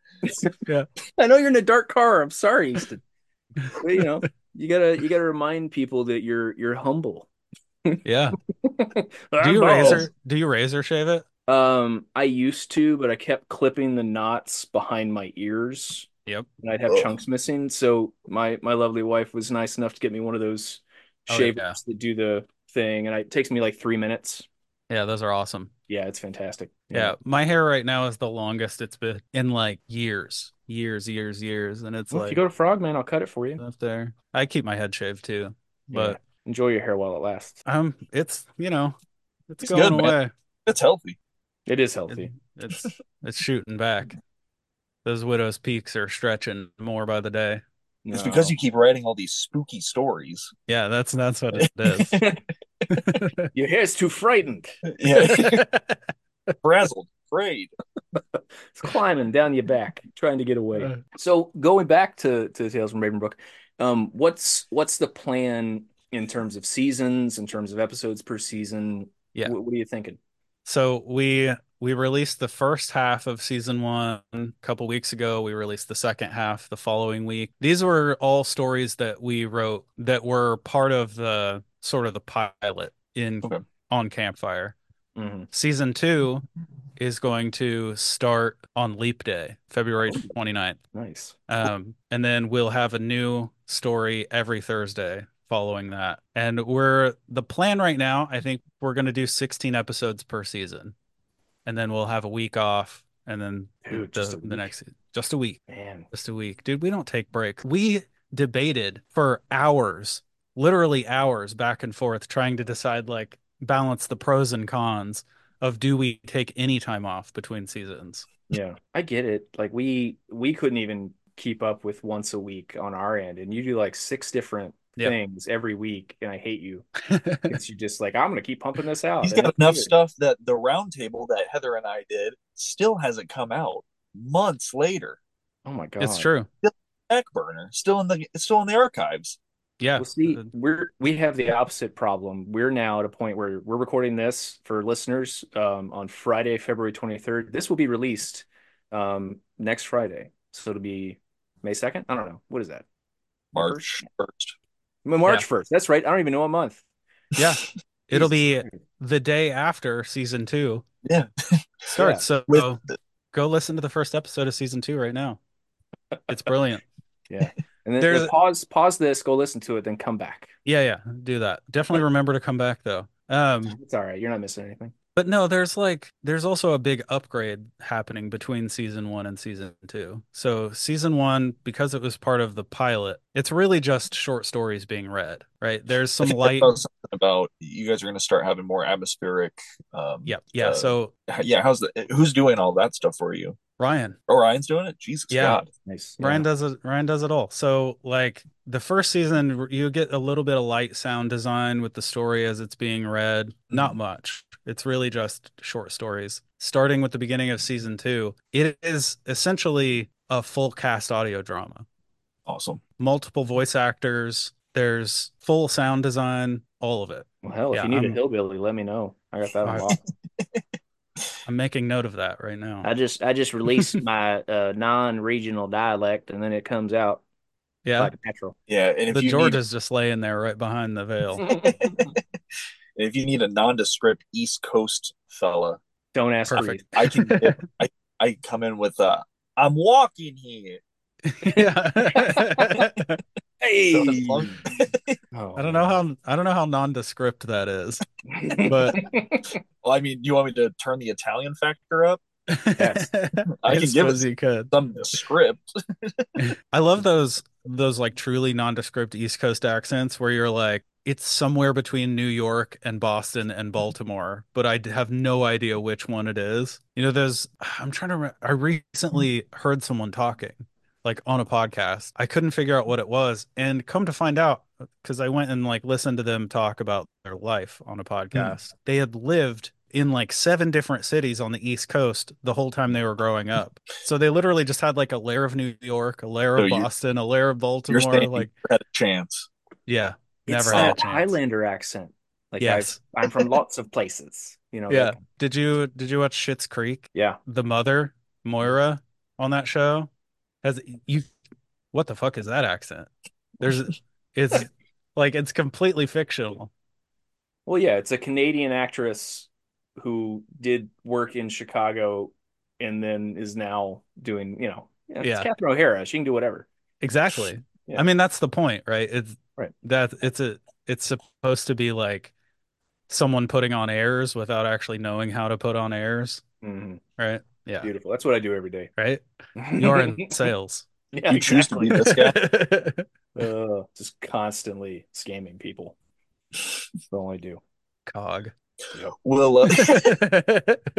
I know you're in a dark car. I'm sorry, Easton. But, you know, you gotta, you gotta remind people that you're, you're humble. Yeah. Do I'm you bald. razor do you razor shave it? Um, I used to, but I kept clipping the knots behind my ears, Yep. and I'd have Ugh. chunks missing. So my my lovely wife was nice enough to get me one of those Oh, shavers yeah. that do the thing, and it takes me like three minutes. Yeah, those are awesome. Yeah, it's fantastic. Yeah. My hair right now is the longest it's been in like years. Years, years, years. And it's Well, if like you go to Frogman, I'll cut it for you. up there. I keep my head shaved too. But Yeah. Enjoy your hair while it lasts. um it's you know, it's It's going good, man. away. It's healthy. It is It- healthy. it's it's shooting back. Those widow's peaks are stretching more by the day. It's No. because you keep writing all these spooky stories. Yeah, that's that's what it is. Your hair's too frightened. Yeah. Frazzled, afraid. It's climbing down your back, trying to get away. So going back to to Tales from Ravenbrook, um, what's what's the plan in terms of seasons, in terms of episodes per season? Yeah. What, what are you thinking? So we we released the first half of season one a couple weeks ago. We released the second half the following week. These were all stories that we wrote that were part of the sort of the pilot in Okay. on Campfire. Mhm. Season two is going to start on Leap Day, February twenty-ninth. Nice. Um, and then we'll have a new story every Thursday following that. And we're the plan right now, I think we're going to do sixteen episodes per season. And then we'll have a week off and then Dude, the, just a the week. next Just a week. Man, Just a week. Dude, we don't take breaks. We debated for hours, literally hours back and forth, trying to decide, like, balance the pros and cons of do we take any time off between seasons? yeah, I get it. Like we we couldn't even keep up with once a week on our end, and you do like six different Yep. things every week, and I hate you because you just like I'm gonna keep pumping this out. He's and got it's enough weird. stuff that the roundtable that Heather and I did still hasn't come out months later. Oh my It's God. true. Back burner, still in the it's still in the archives. Yeah. Well, see, Uh, we're we have the opposite problem. We're now at a point where we're recording this for listeners um, on Friday, February twenty-third. This will be released um, next Friday, so it'll be May second. I don't know. What is that? May first? March first. March Yeah. first. That's right. I don't even know a month. Yeah. It'll Jesus be Christ. the day after season two Yeah. starts. So With go listen to the first episode of season two right now. It's brilliant. Yeah. And then, There's- then pause pause this, go listen to it, then come back. Yeah, yeah, do that. Definitely remember to come back though. Um, It's all right. You're not missing anything. but no, there's like there's also a big upgrade happening between season one and season two. So season one, because it was part of the pilot, it's really just short stories being read, right? There's I some think I light. saw something about you guys are going to start having more atmospheric. Um, Yep. Yeah. uh, So yeah. How's the who's doing all that stuff for you? Ryan, Oh, Ryan's doing it. Jesus Yeah. God. Nice. Ryan Yeah. does it. Ryan does it all. So like the first season, you get a little bit of light sound design with the story as it's being read. Not much. It's really just short stories. Starting with the beginning of season two, it is essentially a full cast audio drama. Awesome. Multiple voice actors. There's full sound design. All of it. Well, hell, if Yeah, you need I'm- a hillbilly, let me know. I got that on All lock. I'm making note of that right now. I just I just released my uh, non-regional dialect, and then it comes out Yeah. like natural. Yeah, and if The you George need is just laying there right behind the veil. if you need a nondescript East Coast fella, Don't ask Perfect. I can I I come in with uh I'm walking here. Yeah. Hey, So as long- oh, I don't know how I don't know how nondescript that is. but- Well, I mean, do you want me to turn the Italian factor up? Yes. I can give suppose it you could. some script. I love those those like truly nondescript East Coast accents where you're like, it's somewhere between New York and Boston and Baltimore, but I have no idea which one it is. You know, there's I'm trying to remember, I recently heard someone talking like on a podcast. I couldn't figure out what it was, and come to find out, because I went and like listened to them talk about their life on a podcast. They had lived in like seven different cities on the East Coast the whole time they were growing up. So they literally just had like a layer of New York, a layer So of you- Boston, a layer of You're Baltimore. saying Like, you had a chance. yeah, It's never had a that chance. Highlander accent. Like Yes. I've, I'm from lots of places. You know. Yeah. like- Did you did you watch Schitt's Creek? yeah. The mother, Moira, on that show has you. What the fuck is that accent? There's it's like it's completely fictional. Well, yeah, it's a Canadian actress who did work in Chicago and then is now doing, you know, yeah, it's Yeah. Catherine O'Hara. She can do whatever. Exactly. Yeah. I mean, that's the point, right? It's Right. that it's a it's supposed to be like someone putting on airs without actually knowing how to put on airs, Mhm. right? Yeah. Beautiful. That's what I do every day. Right? You're in sales. Yeah, You choose to exactly. be this guy. Uh, just constantly scamming people. That's all I do. Cog. Will, uh,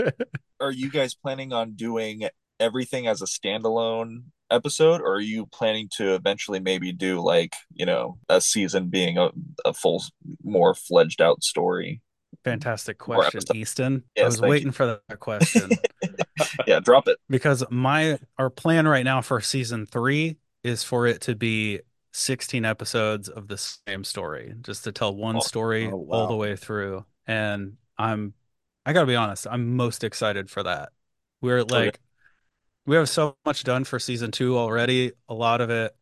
are you guys planning on doing everything as a standalone episode, or are you planning to eventually maybe do like, you know, a season being a, a full, more fledged out story? Fantastic More question, episode. Easton. I Yes, was thank waiting you. for that question Yeah, drop it. because my our plan right now for season three is for it to be sixteen episodes of the same story, just to tell one Oh, story oh, all the wow. way through. And I'm I gotta be honest, I'm most excited for that. We're like we have so much done for season two already. A lot of it,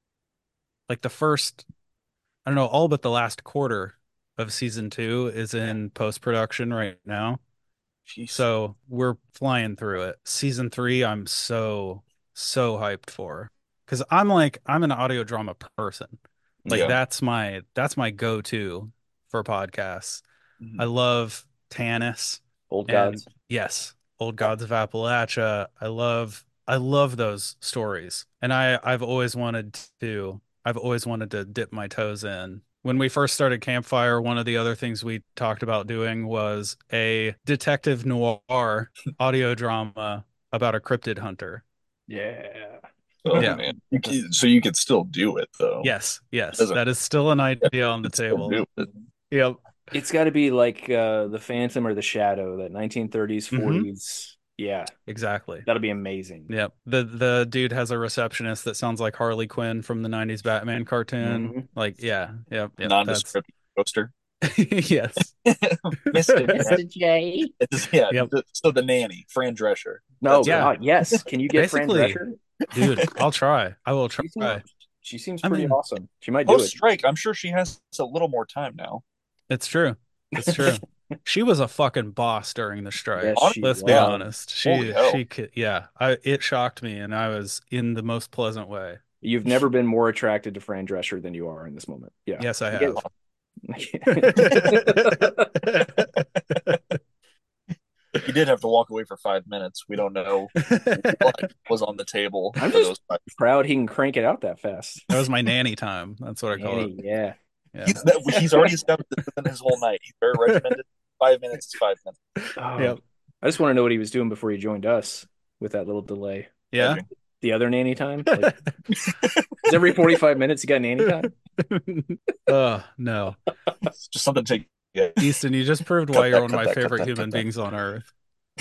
like the first, I don't know, all but the last quarter of season two is in post-production right now. Jeez. So we're flying through it. Season three, I'm so, so hyped for. Because I'm like, I'm an audio drama person. Like Yeah. that's my that's my go-to for podcasts. Mhm. I love Tanis. Old And gods. yes, Old Gods of Appalachia. I love I love those stories. And I I've always wanted to I've always wanted to dip my toes in. When we first started Campfire, one of the other things we talked about doing was a detective noir audio drama about a cryptid hunter. Yeah. Oh Yeah. man, you can, so you could still do it though. Yes, yes. Doesn't- That is still an idea on the Could still table. do it. Yep. It's got to be like uh, the Phantom or the Shadow, that nineteen thirties, Mhm. forties. Yeah, Exactly. that'll be amazing. Yep. The the dude has a receptionist that sounds like Harley Quinn from the nineties Batman cartoon. Mhm. Like, yeah, yep, yep. That's Nondescript poster. yes. Mister Mister J. It's, yeah. Yep. the- so the nanny, Fran Drescher. No, That's Yeah. God, yes. Can you get Fran Basically, Drescher? dude, I'll try. I will She try. seems, she seems I pretty mean, awesome. She might do Post it. strike, I'm sure she has a little more time now. It's true. It's true. She was a fucking boss during the strike. Yes, she Let's be was. honest. Holy She hell. she could, yeah. I it shocked me, and I was in the most pleasant way. You've never been more attracted to Fran Drescher than you are in this moment. Yeah. Yes, I You have. He did have to walk away for five minutes. We don't know what was on the table I'm for just- those five. Proud he can crank it out that fast. That was my nanny time. That's what I call Nanny, it. yeah. Yeah. He's, that, he's already established this within his whole night. He's very regimented. Five minutes is five minutes. Oh, Yep. I just want to know what he was doing before he joined us with that little delay. Yeah. The other nanny time? Like, is every forty-five minutes you got nanny time? Oh, no. It's just something to take. Yeah. Easton, you just proved Cut why you're that, one of cut my that, cut favorite that, human cut that. beings on earth.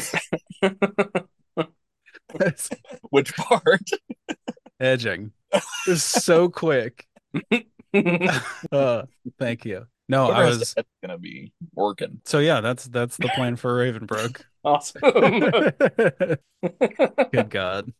Which part? Edging. It's so quick. Uh, thank you. No, I Whoever has was to- that's gonna be working. so yeah, that's that's the plan for Ravenbrook. Awesome. Good God.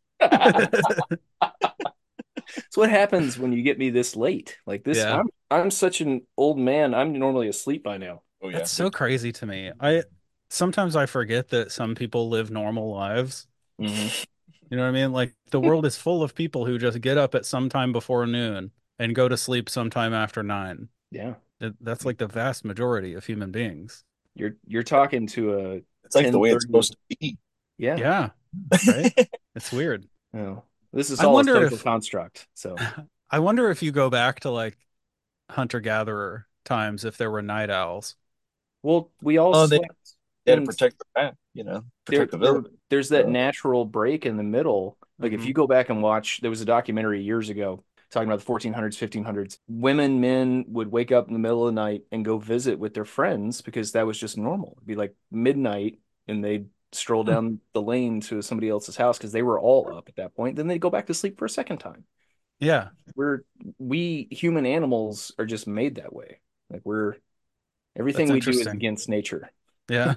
It's what happens when you get me this late. Like this, Yeah. I'm I'm such an old man. I'm normally asleep by now. Oh yeah. That's so crazy to me. I sometimes I forget that some people live normal lives. Mhm. You know what I mean? Like the world is full of people who just get up at some time before noon and go to sleep sometime after nine. Yeah, That- That's like the vast majority of human beings. you're you're talking to a It's like the way it's ten thirty. supposed to be. yeah. Yeah, right? It's weird. No, this is I all a wonder social if- construct. So I wonder if you go back to like hunter-gatherer times if there were night owls. well, we all Oh, they- slept. They had to in- protect the back, you know, there, protect the there- village. there's that Yeah. natural break in the middle. Like if Mhm. you go back and watch, there was a documentary years ago talking about the fourteen hundreds, fifteen hundreds. Women, men would wake up in the middle of the night and go visit with their friends because that was just normal. It'd be like midnight and they'd stroll down the lane to somebody else's house because they were all up at that point. Then they'd go back to sleep for a second time. Yeah. We're we human animals are just made that way. Like we're everything That's we do is interesting. against nature. Yeah.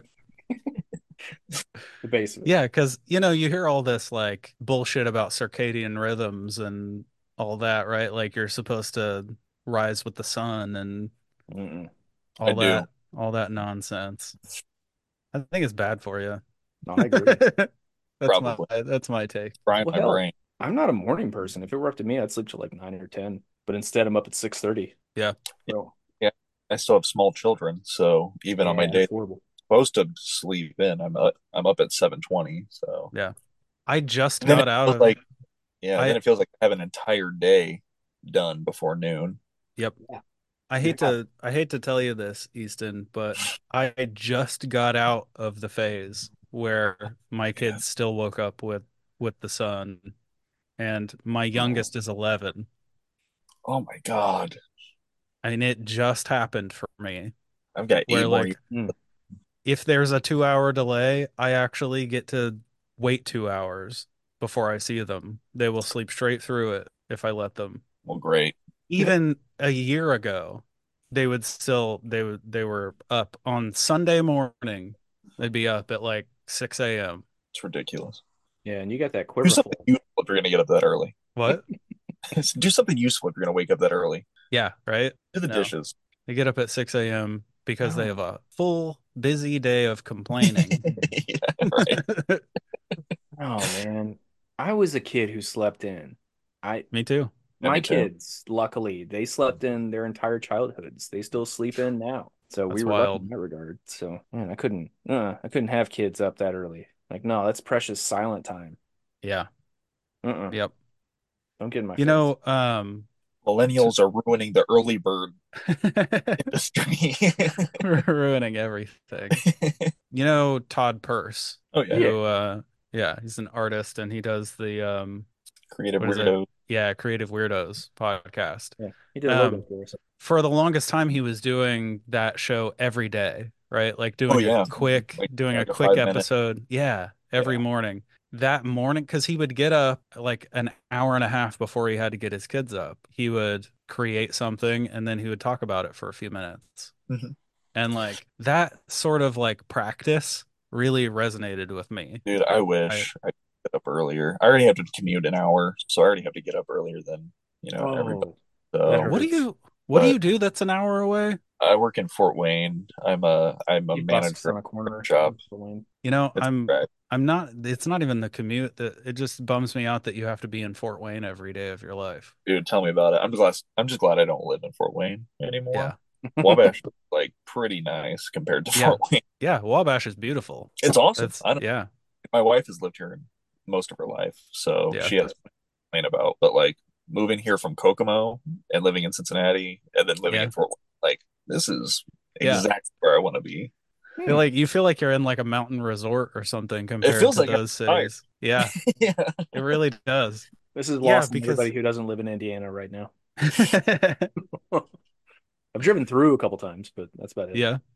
The base of it. Yeah, because you know, you hear all this like bullshit about circadian rhythms and all that, right? Like you're supposed to rise with the sun and Mm-mm. all I do. that all that nonsense. I think it's bad for you. No, I agree. That's Probably. my that's my take. Frying Well, my hell. brain. I'm not a morning person. If it were up to me, I'd sleep till like nine or ten. But instead, I'm up at six thirty. Yeah. So, I still have small children, so even on my yeah, day it's horrible. supposed to sleep in, I'm up, I'm up at seven twenty. So I just And then got it out feels of like yeah, I- then it feels like I have an entire day done before noon. Yep. Yeah. I hate to I hate to tell you this, Easton, but I just got out of the phase where my kids still woke up with with the sun, and my youngest is eleven. Oh my God. I mean, it just happened for me I've got eight where more like Mm. if there's a two hour delay, I actually get to wait two hours before I see them. They will sleep straight through it if I let them. Well, great. Even a year ago, they would still they would they were up on Sunday morning. They'd be up at like six a m. It's ridiculous. Yeah, and you got that Do quiver something full. useful if you're gonna get up that early. What? Do something useful if you're gonna wake up that early. Yeah, right? Do the No. dishes. They get up at six a m because they Oh. have a full busy day of complaining. Yeah, right. Oh man, I was a kid who slept in. I Me too. Yeah, my me too. kids, luckily, they slept in their entire childhoods. They still sleep in now. So we That's were lucky wild. in that regard. So man, I couldn't, uh, I couldn't have kids up that early. Like, no, that's precious silent time. Yeah. Uh-uh. Yep. Don't get in my You face. know, um, Millennials are ruining the early bird industry. ruining everything. You know, Todd Purse, Oh yeah, Yeah. who, uh, yeah, he's an artist and he does the, um, creative what is it? weirdo. Yeah, Creative Weirdos podcast. Yeah. He did a logo Um, for us. for the longest time, he was doing that show every day, right? Like Oh doing a yeah, quick, like doing a like a quick five minute. episode. Yeah, every Yeah, morning. That morning, because he would get up like an hour and a half before he had to get his kids up. He would create something and then he would talk about it for a few minutes. Mhm. And like that sort of like practice really resonated with me. Dude, I I, wish I could get up earlier. I already have to commute an hour, so I already have to get up earlier than you know everybody. Oh, that So, what do hurts. you what do but you do that's an hour away? I work in Fort Wayne. I'm a I'm a He busts manager on at a corner. a shop. You know, It's I'm right. I'm not it's not even the commute that it just bums me out that you have to be in Fort Wayne every day of your life. Dude, tell me about it. I'm just glad I'm just glad I don't live in Fort Wayne Yeah. anymore. Wabash is like pretty nice compared to Yeah. Fort Wayne. Yeah, Wabash is beautiful. It's awesome. That's I don't, yeah. my wife has lived here most of her life, so Yeah. she has to complain about. But like moving here from Kokomo and living in Cincinnati and then living Yeah. in Fort Wayne, like this is Yeah. exactly where I want to be. Feel like you feel like you're in like a mountain resort or something compared feels to like I'm those retired. cities. Yeah, Yeah. it really does. This is Yeah, lost on because everybody who doesn't live in Indiana right now. I've driven through a couple times, but that's about it. yeah.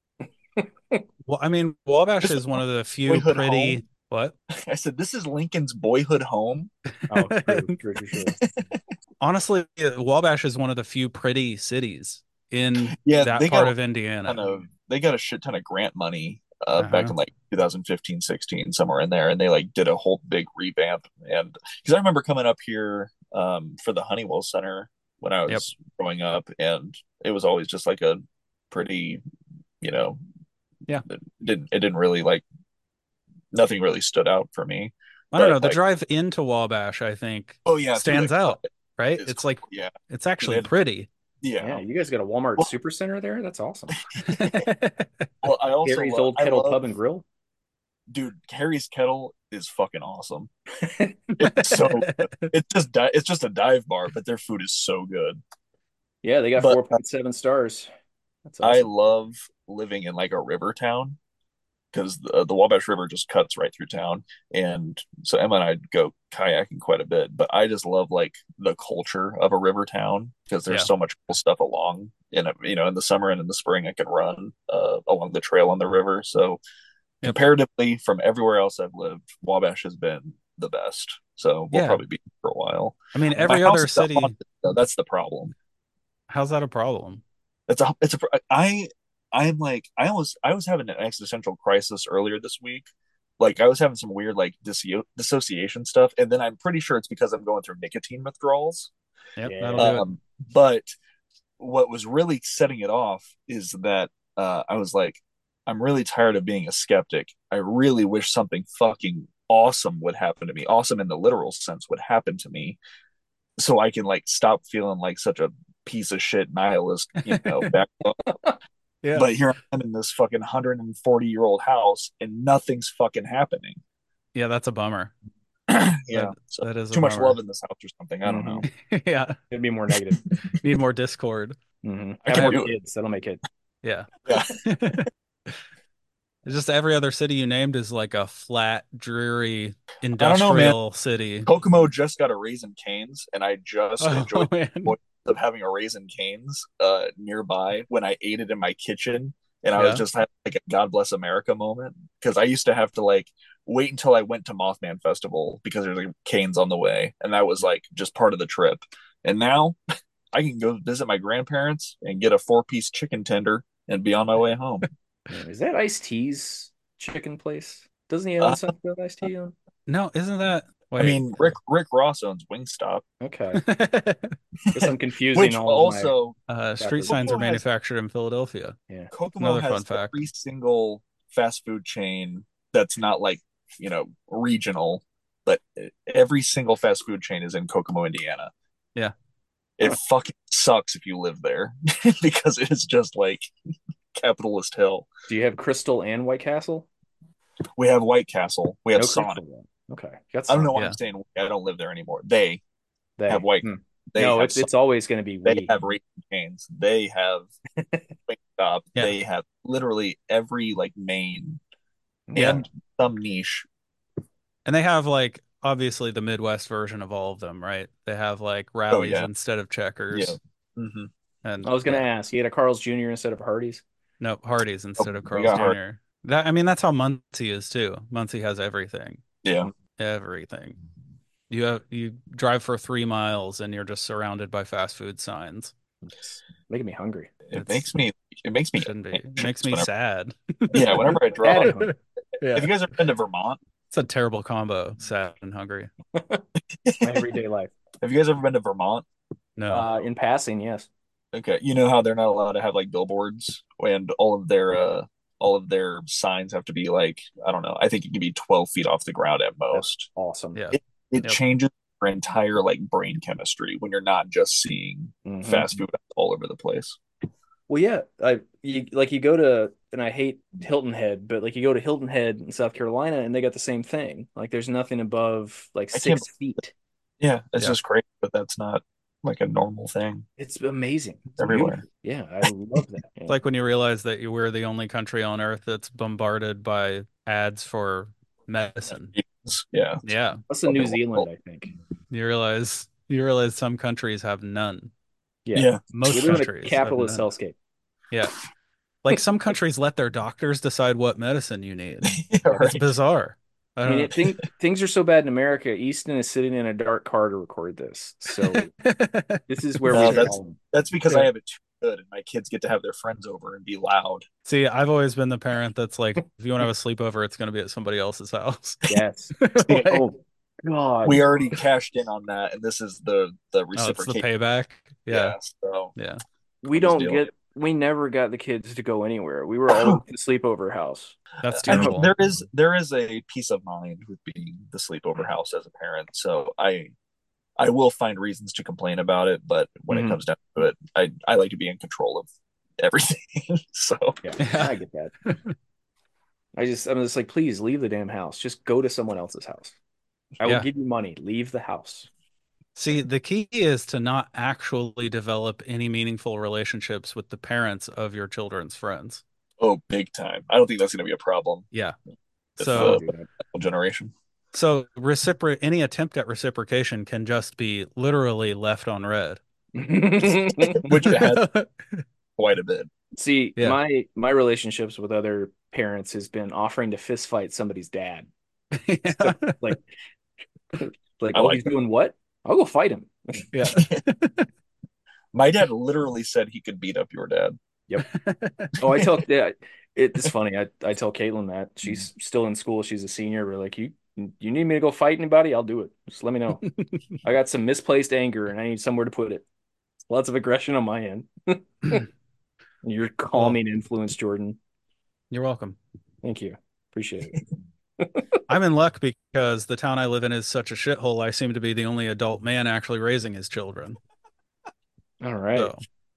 Well, I mean, Wabash This is is one of the few boyhood pretty home. what? I said this is Lincoln's boyhood home. Oh, true, true, true, true. Honestly, Wabash is one of the few pretty cities in Yeah, that they part got of Indiana. ton of they got a shit ton of grant money uh, back Uh-huh. in like two thousand fifteen, sixteen, somewhere in there, and they like did a whole big revamp. And because I remember coming up here um, for the Honeywell Center when I Yep. was growing up, and it was always just like a pretty, you know, Yeah. it didn't it didn't really like nothing really stood out for me. I don't But know. The like, drive into Wabash, I think, oh yeah, through stands the out, cut right? is It's cool. like Yeah, it's actually It- pretty. Yeah, yeah. you guys got a Walmart Well- Supercenter there? That's awesome. Well, I also Gary's love, Old I Kettle love, Pub and Grill. dude. Harry's Kettle is fucking awesome. It's so it's just di- it's just a dive bar, but their food is so good. Yeah, they got But- four point seven stars. That's I awesome. love living in like a river town because the, the Wabash River just cuts right through town, and so Emma and I go kayaking quite a bit. But I just love like the culture of a river town because there's Yeah. so much cool stuff along. In it, you know, in the summer and in the spring, I can run uh, along the trail on the river. So Yep. comparatively, from everywhere else I've lived, Wabash has been the best. So we'll Yeah. probably be here for a while. I mean, My every house other is city. haunted, though. That's the problem. How's that a problem? It's a it's a I I'm like I almost I was having an existential crisis earlier this week. Like I was having some weird like disso- dissociation stuff, and then I'm pretty sure it's because I'm going through nicotine withdrawals. Yep, Yeah. that'll do it. Um, but what was really setting it off is that uh, I was like, I'm really tired of being a skeptic. I really wish something fucking awesome would happen to me. Awesome in the literal sense would happen to me, so I can like stop feeling like such a piece of shit nihilist, you know, back Yeah. But here I'm in this fucking one hundred forty year old house and nothing's fucking happening. Yeah, that's a bummer. Yeah. That- So that is a too much bummer. love in this house or something. I don't know. Yeah. It'd be more negative. Need more Discord. Mm-hmm. I Have can more do it. kids. That'll make it. Yeah. Yeah. It's just every other city you named is like a flat, dreary, don't know, man. industrial city. Kokomo just got a Raising Canes, and I just Oh, enjoyed man. of having a Raisin Canes uh, nearby when I ate it in my kitchen, and I Yeah. was just having like a God Bless America moment because I used to have to like wait until I went to Mothman Festival because there's like canes on the way, and that was like just part of the trip. And now I can go visit my grandparents and get a four piece chicken tender and be on my way home. Yeah, is that Ice T's chicken place? Doesn't he own Uh, something with Ice T on? No, isn't that? Wait. I mean, Rick Rick Ross owns Wingstop, Okay. Guess I'm confusing which all of my. also uh, street Kokomo signs are has- manufactured in Philadelphia. Yeah. Kokomo Another has fun fact. every single fast food chain that's not like, you know, regional, but every single fast food chain is in Kokomo, Indiana. Yeah. It fucking sucks if you live there because it is just like capitalist hell. Do you have Crystal and White Castle? We have White Castle. We have No Sonic. Crystal. Okay, that's I don't know fine. why Yeah. I'm saying we. I don't live there anymore. They They have white. hmm. They No, have it's it's always going to be they we. have Raising Canes. They have Wingstop. Yeah. They have literally every like main Yeah. and some niche. And they have like obviously the Midwest version of all of them, right? They have like Oh rallies yeah, instead of checkers. yeah. hmm And I was going to yeah. ask, you had a Carl's Junior instead of Hardee's? No, Hardee's Oh, instead of we Carl's got hard. Junior That I mean, that's how Muncie is too. Muncie has everything. Yeah, Everything. You have you drive for three miles and you're just surrounded by fast food signs. It's making me hungry. it It's makes me. It makes me shouldn't be. It anxious makes me whenever. sad. Yeah, whenever I Bad drive. and hungry. Have you Yeah. guys ever been to Vermont? It's a terrible combo, sad and hungry. My everyday life. Have you guys ever been to Vermont? No. Uh, in passing, yes. Okay, you know how they're not allowed to have like billboards and all of their uh all of their signs have to be like, I don't know, I think it can be twelve feet off the ground at That's most. awesome. Yeah. It it Yep. changes your entire like brain chemistry when you're not just seeing Mhm. fast food all over the place. Well, yeah, I you like you go to, and I hate Hilton Head, but like you go to Hilton Head in South Carolina, and they got the same thing. Like there's nothing above like I can't. six feet. Yeah, it's Yeah. just crazy, but that's not like a normal thing. It's amazing. It's Everywhere. beautiful. Yeah, I love that. Yeah. It's like when you realize that you we're the only country on earth that's bombarded by ads for medicine. Yeah. Yeah. That's in New Zealand, I think. You realize you realize some countries have none. Yeah, Yeah. Most we live in a countries have capitalist none. hellscape. Yeah. Like some countries let their doctors decide what medicine you need. Yeah, It's right. bizarre. I I don't mean, know. it, thing, things are so bad in America. Easton is sitting in a dark car to record this, so this is where No, we that's- fall. That's because Yeah. I have it too good and my kids get to have their friends over and be loud. See, I've always been the parent that's like, if you want to have a sleepover, it's going to be at somebody else's house. Yes. Like, Oh God. We already cashed in on that, and this is the the oh, it's the reciprocation. payback. Yeah. So Yeah. We Just don't deal. get. We never got the kids to go anywhere. We were all at the sleepover house. That's I mean, terrible. there is there is a peace of mind with being the sleepover house as a parent. So I I will find reasons to complain about it, but when Mhm. it comes down to it, I I like to be in control of everything. So Yeah, Yeah. I get that. I just, I'm just like, please leave the damn house. Just go to someone else's house. I will Yeah. give you money. Leave the house. See, the key is to not actually develop any meaningful relationships with the parents of your children's friends. oh, big time. I don't think that's going to be a problem Yeah. with So, the whole generation. so recipro any attempt at reciprocation can just be literally left on red. Which it has quite a bit. See, Yeah. my my relationships with other parents has been offering to fist fight somebody's dad. Yeah. Like, like, I oh, like he's doing what? I'll go fight him. Yeah. My dad literally said he could beat up your dad. Oh, I tell yeah, it's funny. I, I tell Caitlin that she's still in school. She's a senior. We're like, you you need me to go fight anybody? I'll do it. Just let me know. I got some misplaced anger and I need somewhere to put it. Lots of aggression on my end. Your calming influence, Jordan. You're welcome. Thank you. Appreciate it. I'm in luck because the town I live in is such a shithole. I seem to be the only adult man actually raising his children. All right.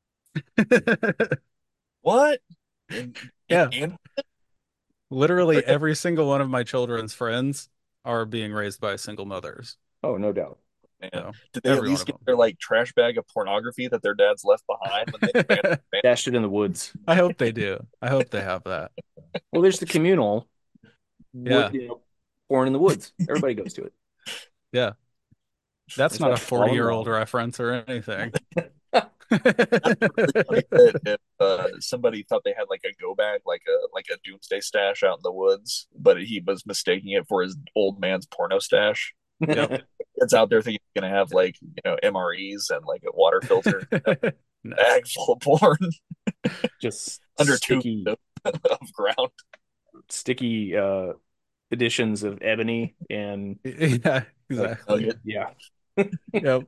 So, What? And, Yeah. and literally every single one of my children's friends are being raised by single mothers. Oh, no doubt. man, So, did they every at one least of get them. their like trash bag of pornography that their dads left behind when they abandoned the Dashed it in the woods. I hope they do. I hope they have that. Well, there's the communal. Yeah. Wood, you know, porn in the woods. Everybody goes to it. Yeah. That's It's not a like falling forty-year-old wrong. reference or anything. funny that if uh, somebody thought they had like a go bag, like a like a doomsday stash out in the woods, but he was mistaking it for his old man's porno stash. Yep. It's out there thinking he's gonna have like you know M R Es and like a water filter No. bag full of porn Just under sticky, two feet of ground. sticky uh, editions of Ebony and Yeah, exactly. Nugget. yeah. Yep.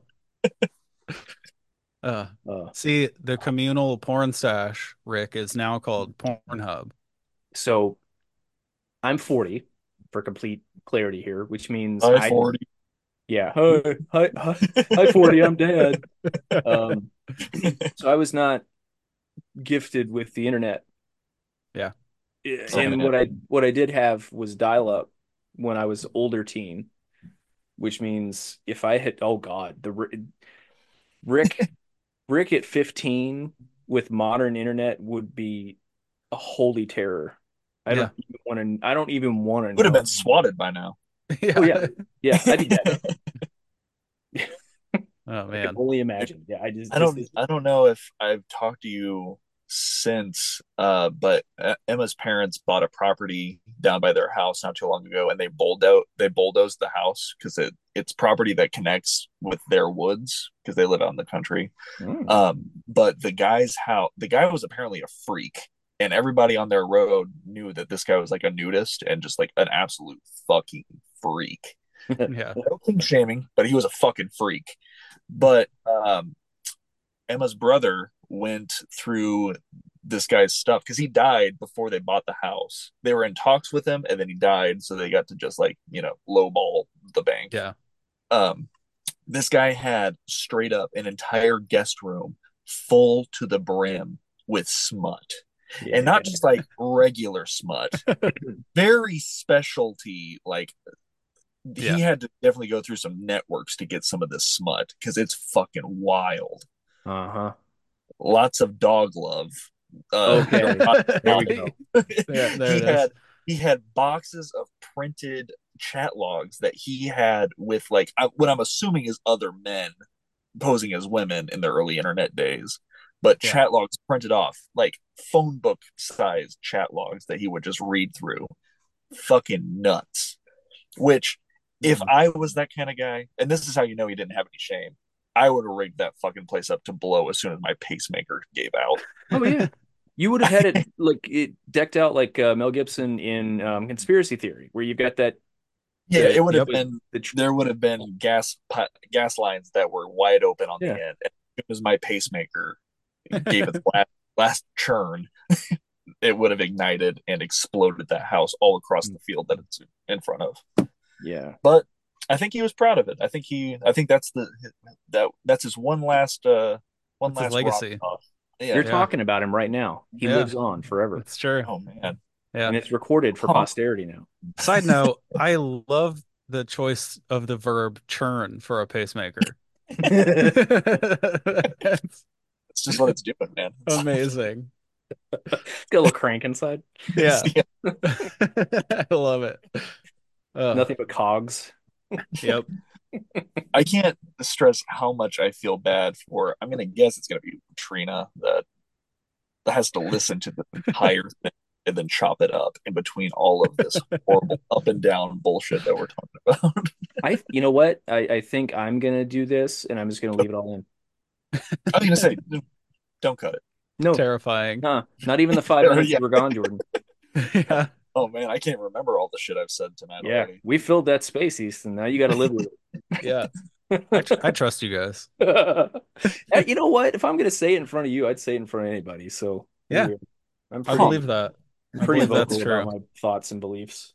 Uh, Uh, see, the communal porn stash, Rick, is now called Pornhub. so I'm forty for complete clarity here, which means Hi, I forty. yeah. Hi, hi, hi, hi, forty. I'm dad. Um, so I was not gifted with the internet. Yeah. Yeah, Same and here. what I what I did have was dial up, when I was older teen, which means if I hit, oh God, the Rick, Rick at fifteen with modern internet would be a holy terror. I Yeah. don't even want to, I don't even want to Would have know. been swatted by now. Oh yeah. Yeah. I'd be dead. Oh I can man. only imagine. Yeah. I just, I this don't is, I don't know if I've talked to you since, uh, but uh, Emma's parents bought a property down by their house not too long ago, and they bulldozed they bulldozed the house because it it's property that connects with their woods because they live out in the country. mm, Um, but the guy's house, the guy was apparently a freak, and everybody on their road knew that this guy was like a nudist and just like an absolute fucking freak. Yeah. No king shaming, but he was a fucking freak. But um, Emma's brother went through this guy's stuff because he died before they bought the house. They were in talks with him, and then he died, so they got to just like you know lowball the bank. Yeah. Um, this guy had straight up an entire guest room full to the brim with smut, yeah, and not just like regular smut, very specialty like Yeah. he had to definitely go through some networks to get some of this smut because it's fucking wild. uh-huh. Lots of dog love. Uh, Okay. There we go. There, there he it had is. he had boxes of printed chat logs that he had with like I, what I'm assuming is other men posing as women in the early internet days, but Yeah. chat logs printed off like phone book sized chat logs that he would just read through. Fucking nuts. Which if I was that kind of guy, and this is how you know he didn't have any shame, I would have rigged that fucking place up to blow as soon as my pacemaker gave out. Oh yeah. You would have had it like it decked out like uh, Mel Gibson in um, Conspiracy Theory, where you've got that. Yeah, the- it would have Yep. been the tr- there would have been gas pi- gas lines that were wide open on Yeah. the end. As soon as my pacemaker gave its last, last churn, it would have ignited and exploded that house all across the field that it's in front of. Yeah. But I think he was proud of it. I think he I think that's the that that's his one last uh one That's his last legacy. rock off. Yeah. You're Yeah. talking about him right now. He Yeah. lives on forever, It's true. Oh man. Yeah. and it's recorded for Huh. posterity now. Side note, I love the choice of the verb churn for a pacemaker. It's It's just what it's doing, man. It's- amazing. Got a little crank inside. Yeah. yeah. I love it. Oh, Nothing but cogs. yep. I can't stress how much I feel bad for. I'm gonna guess it's gonna be Trina that that has to listen to the entire thing and then chop it up in between all of this horrible up and down bullshit that we're talking about. I, you know what? I, I think I'm gonna do this, and I'm just gonna leave it all in. I was gonna say, don't cut it. No, Terrifying. nah, not even the five minutes Yeah. you were gone, Jordan. Yeah. Oh man, I can't remember all the shit I've said tonight Yeah, already. we filled that space, Easton. Now you got to live with Yeah. I, tr- I it. trust you guys. Hey, you know what? If I'm gonna say it in front of you, I'd say it in front of anybody. So Yeah. I'm I pretty, believe that. I pretty believe that's vocal about true. my thoughts and beliefs.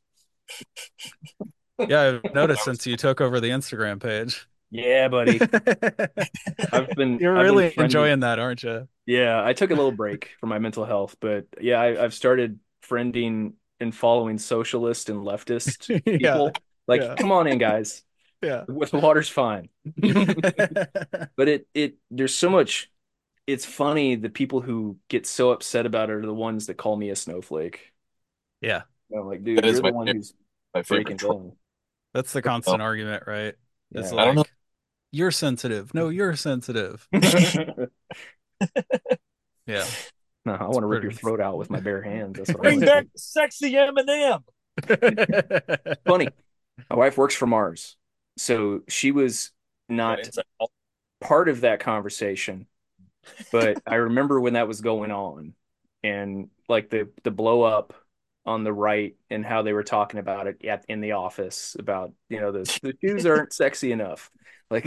Yeah, I've noticed since you took over the Instagram page. Yeah, buddy. I've been You're I've been really friendly- enjoying that, aren't you? Yeah, I took a little break for my mental health, but yeah, I, I've started friending and following socialist and leftist Yeah. people. Like, Yeah. come on in, guys. Yeah. The water's fine. But it it there's so much. It's funny the people who get so upset about it are the ones that call me a snowflake. Yeah. You know, like, dude, That is you're the my one favorite- who's My favorite breaking troll. down. That's the constant argument, right? It's Yeah. I don't know. like, you're sensitive. No, you're sensitive. Yeah. No, I want to rip your pretty- throat out with my bare hands. That's what I Bring want to back do. the sexy Eminem. Funny. My wife works for Mars, so she was not Inside all- part of that conversation, but I remember when that was going on, and like the the blow up on the right and how they were talking about it at in the office about, you know, the the shoes aren't sexy enough. Like,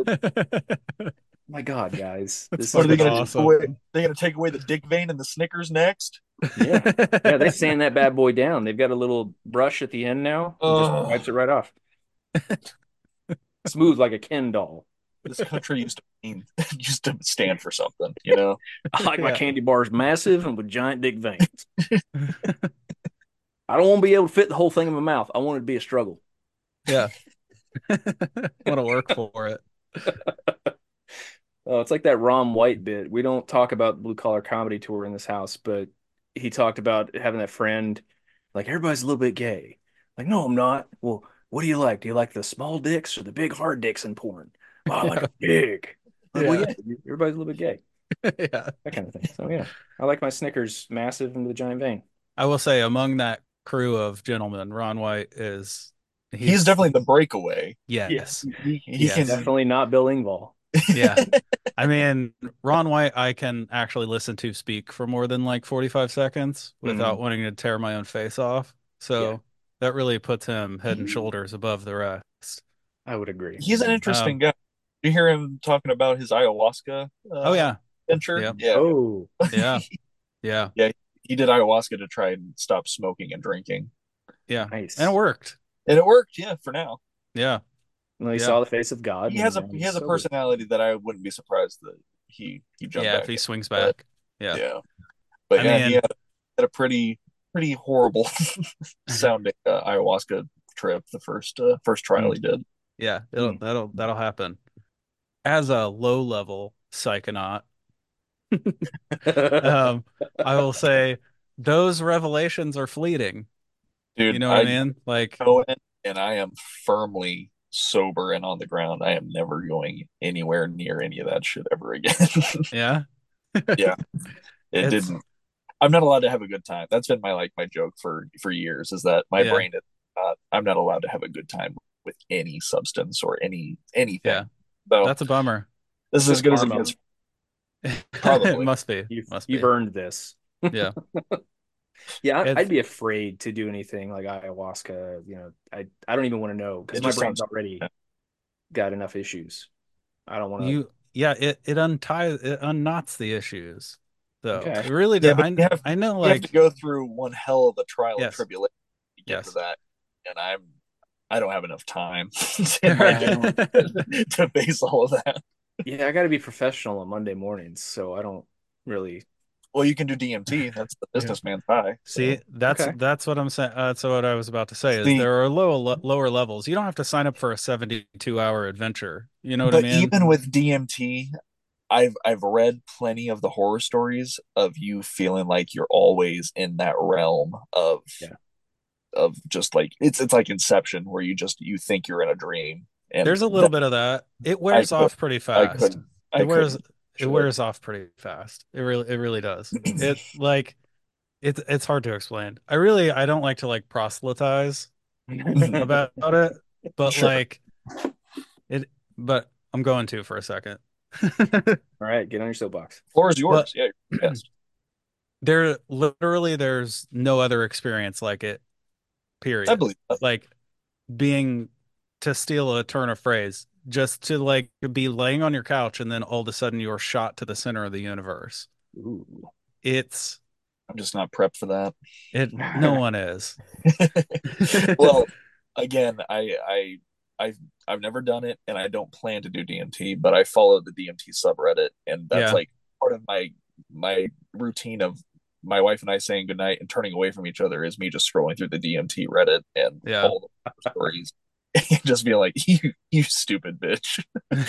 my God, guys, That's this What are they is fucking gonna awesome. take away? They gonna take away the dick vein and the Snickers next? yeah, yeah. They sand that bad boy down. They've got a little brush at the end now. It just Oh. wipes it right off. Smooth like a Ken doll. This country used to mean used to stand for something, you know. I like my Yeah. candy bars massive and with giant dick veins. I don't want to be able to fit the whole thing in my mouth. I want it to be a struggle. Yeah. Want to work for it. Oh, it's like that Ron White bit. We don't talk about blue collar comedy tour in this house, but he talked about having that friend, like everybody's a little bit gay. Like, no, I'm not. Well, what do you like? Do you like the small dicks or the big hard dicks in porn? Oh, I like Yeah. a big. Like, well, Yeah. yeah, everybody's a little bit gay. Yeah. That kind of thing. So yeah, I like my Snickers massive into the giant vein. I will say among that crew of gentlemen, Ron White is He's he's definitely the breakaway. Yeah, yes. He, he Yes. can definitely not Bill Engvall. Yeah. I mean, Ron White, I can actually listen to speak for more than like forty-five seconds without wanting to tear my own face off. So Yeah. that really puts him head and shoulders above the rest. I would agree. He's an interesting Um, guy. You hear him talking about his ayahuasca uh, oh yeah. venture? Yeah. Yeah. Oh, Yeah. Yeah. Yeah, he did ayahuasca to try and stop smoking and drinking. Yeah. nice. And it worked. And it worked, yeah, for now. Yeah. Well, he Yeah. saw the face of God. He has a and he he's has a sober. personality that I wouldn't be surprised that he he jumped Yeah, back if he in. swings But, back. Yeah. yeah. But I yeah, he mean, had, had a pretty pretty horrible sounding uh, ayahuasca trip the first uh, first trial he did. yeah, it'll Hmm. that'll that'll happen. As a low level psychonaut, um, I will say those revelations are fleeting. You Dude, know what I I mean? Like, go in and I am firmly sober and on the ground. I am never going anywhere near any of that shit ever again. yeah, Yeah, it it's didn't. I'm not allowed to have a good time. That's been my like my joke for for years is that my yeah, brain is not. I'm not allowed to have a good time with any substance or any anything. yeah. So That's a bummer. this is as Just good as it karma. gets. It Probably. must be. You've Must you've be. earned this. Yeah. Yeah, I- It's I'd be afraid to do anything like ayahuasca. You know, I I don't even want to know because It my just brain's sounds. already got enough issues. I don't want you yeah, it it unties it unknots the issues though. Okay. It really Yeah, does. but I you have I know you have to like go through one hell of a trial and yes. tribulation to get to Yes. that, and I'm I don't have enough time to. in my Yeah, I don't. day to face all of that. Yeah, I got to be professional on Monday mornings, so I don't really. Well, you can do D M T. That's the Yeah. businessman's high. See, So that's Okay. that's what I'm saying. Uh, that's what I was about to say is see, there are low lower levels. You don't have to sign up for a seventy-two hour adventure. You know what I but mean? even with D M T, I've I've read plenty of the horror stories of you feeling like you're always in that realm of Yeah. of just like it's it's like Inception where you just you think you're in a dream and There's a little that, bit of that. It I wears could off pretty I fast. couldn't I It wears couldn't it should wears off pretty fast. It really it really does. It like it's it's hard to explain. I really I don't like to like proselytize about it, but Sure. like it but I'm going to for a second. All right, get on your soapbox. Floor is Well, yours. Yeah, you're the guest. there literally there's no other experience like it, I period. believe that. Like being to steal a turn of phrase, just to like be laying on your couch and then all of a sudden you're shot to the center of the universe. Ooh. It's I'm just not prepped for that. it no one is. Well, again, I I I've I've never done it and I don't plan to do D M T, but I follow the D M T subreddit and that's Yeah. like part of my my routine of my wife and I saying goodnight and turning away from each other is me just scrolling through the D M T Reddit and Yeah. all the stories and just being like, you you stupid bitch.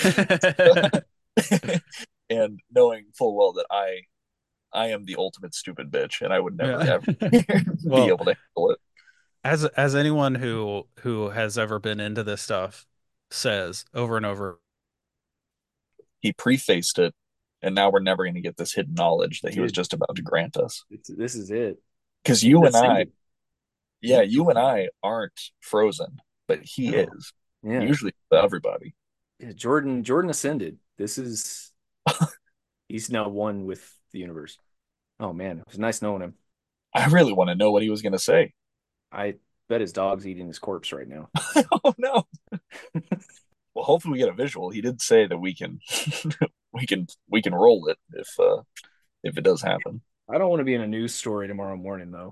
And knowing full well that I I am the ultimate stupid bitch and I would never Yeah. ever be Well, able to handle it. as as anyone who who has ever been into this stuff says over and over, He prefaced it, and now we're never going to get this hidden knowledge that he was Dude. just about to grant us. It's, this is it. Because you and I, Ascended. yeah, you and I aren't frozen, but he No. is. Yeah. Usually to everybody. Yeah, Jordan Jordan ascended. This is he's now one with the universe. Oh man, it was nice knowing him. I really want to know what he was going to say. I bet his dog's eating his corpse right now. Oh no. Well, hopefully we get a visual. He did say that we can, we can, we can roll it if, uh, if it does happen. I don't want to be in a news story tomorrow morning though.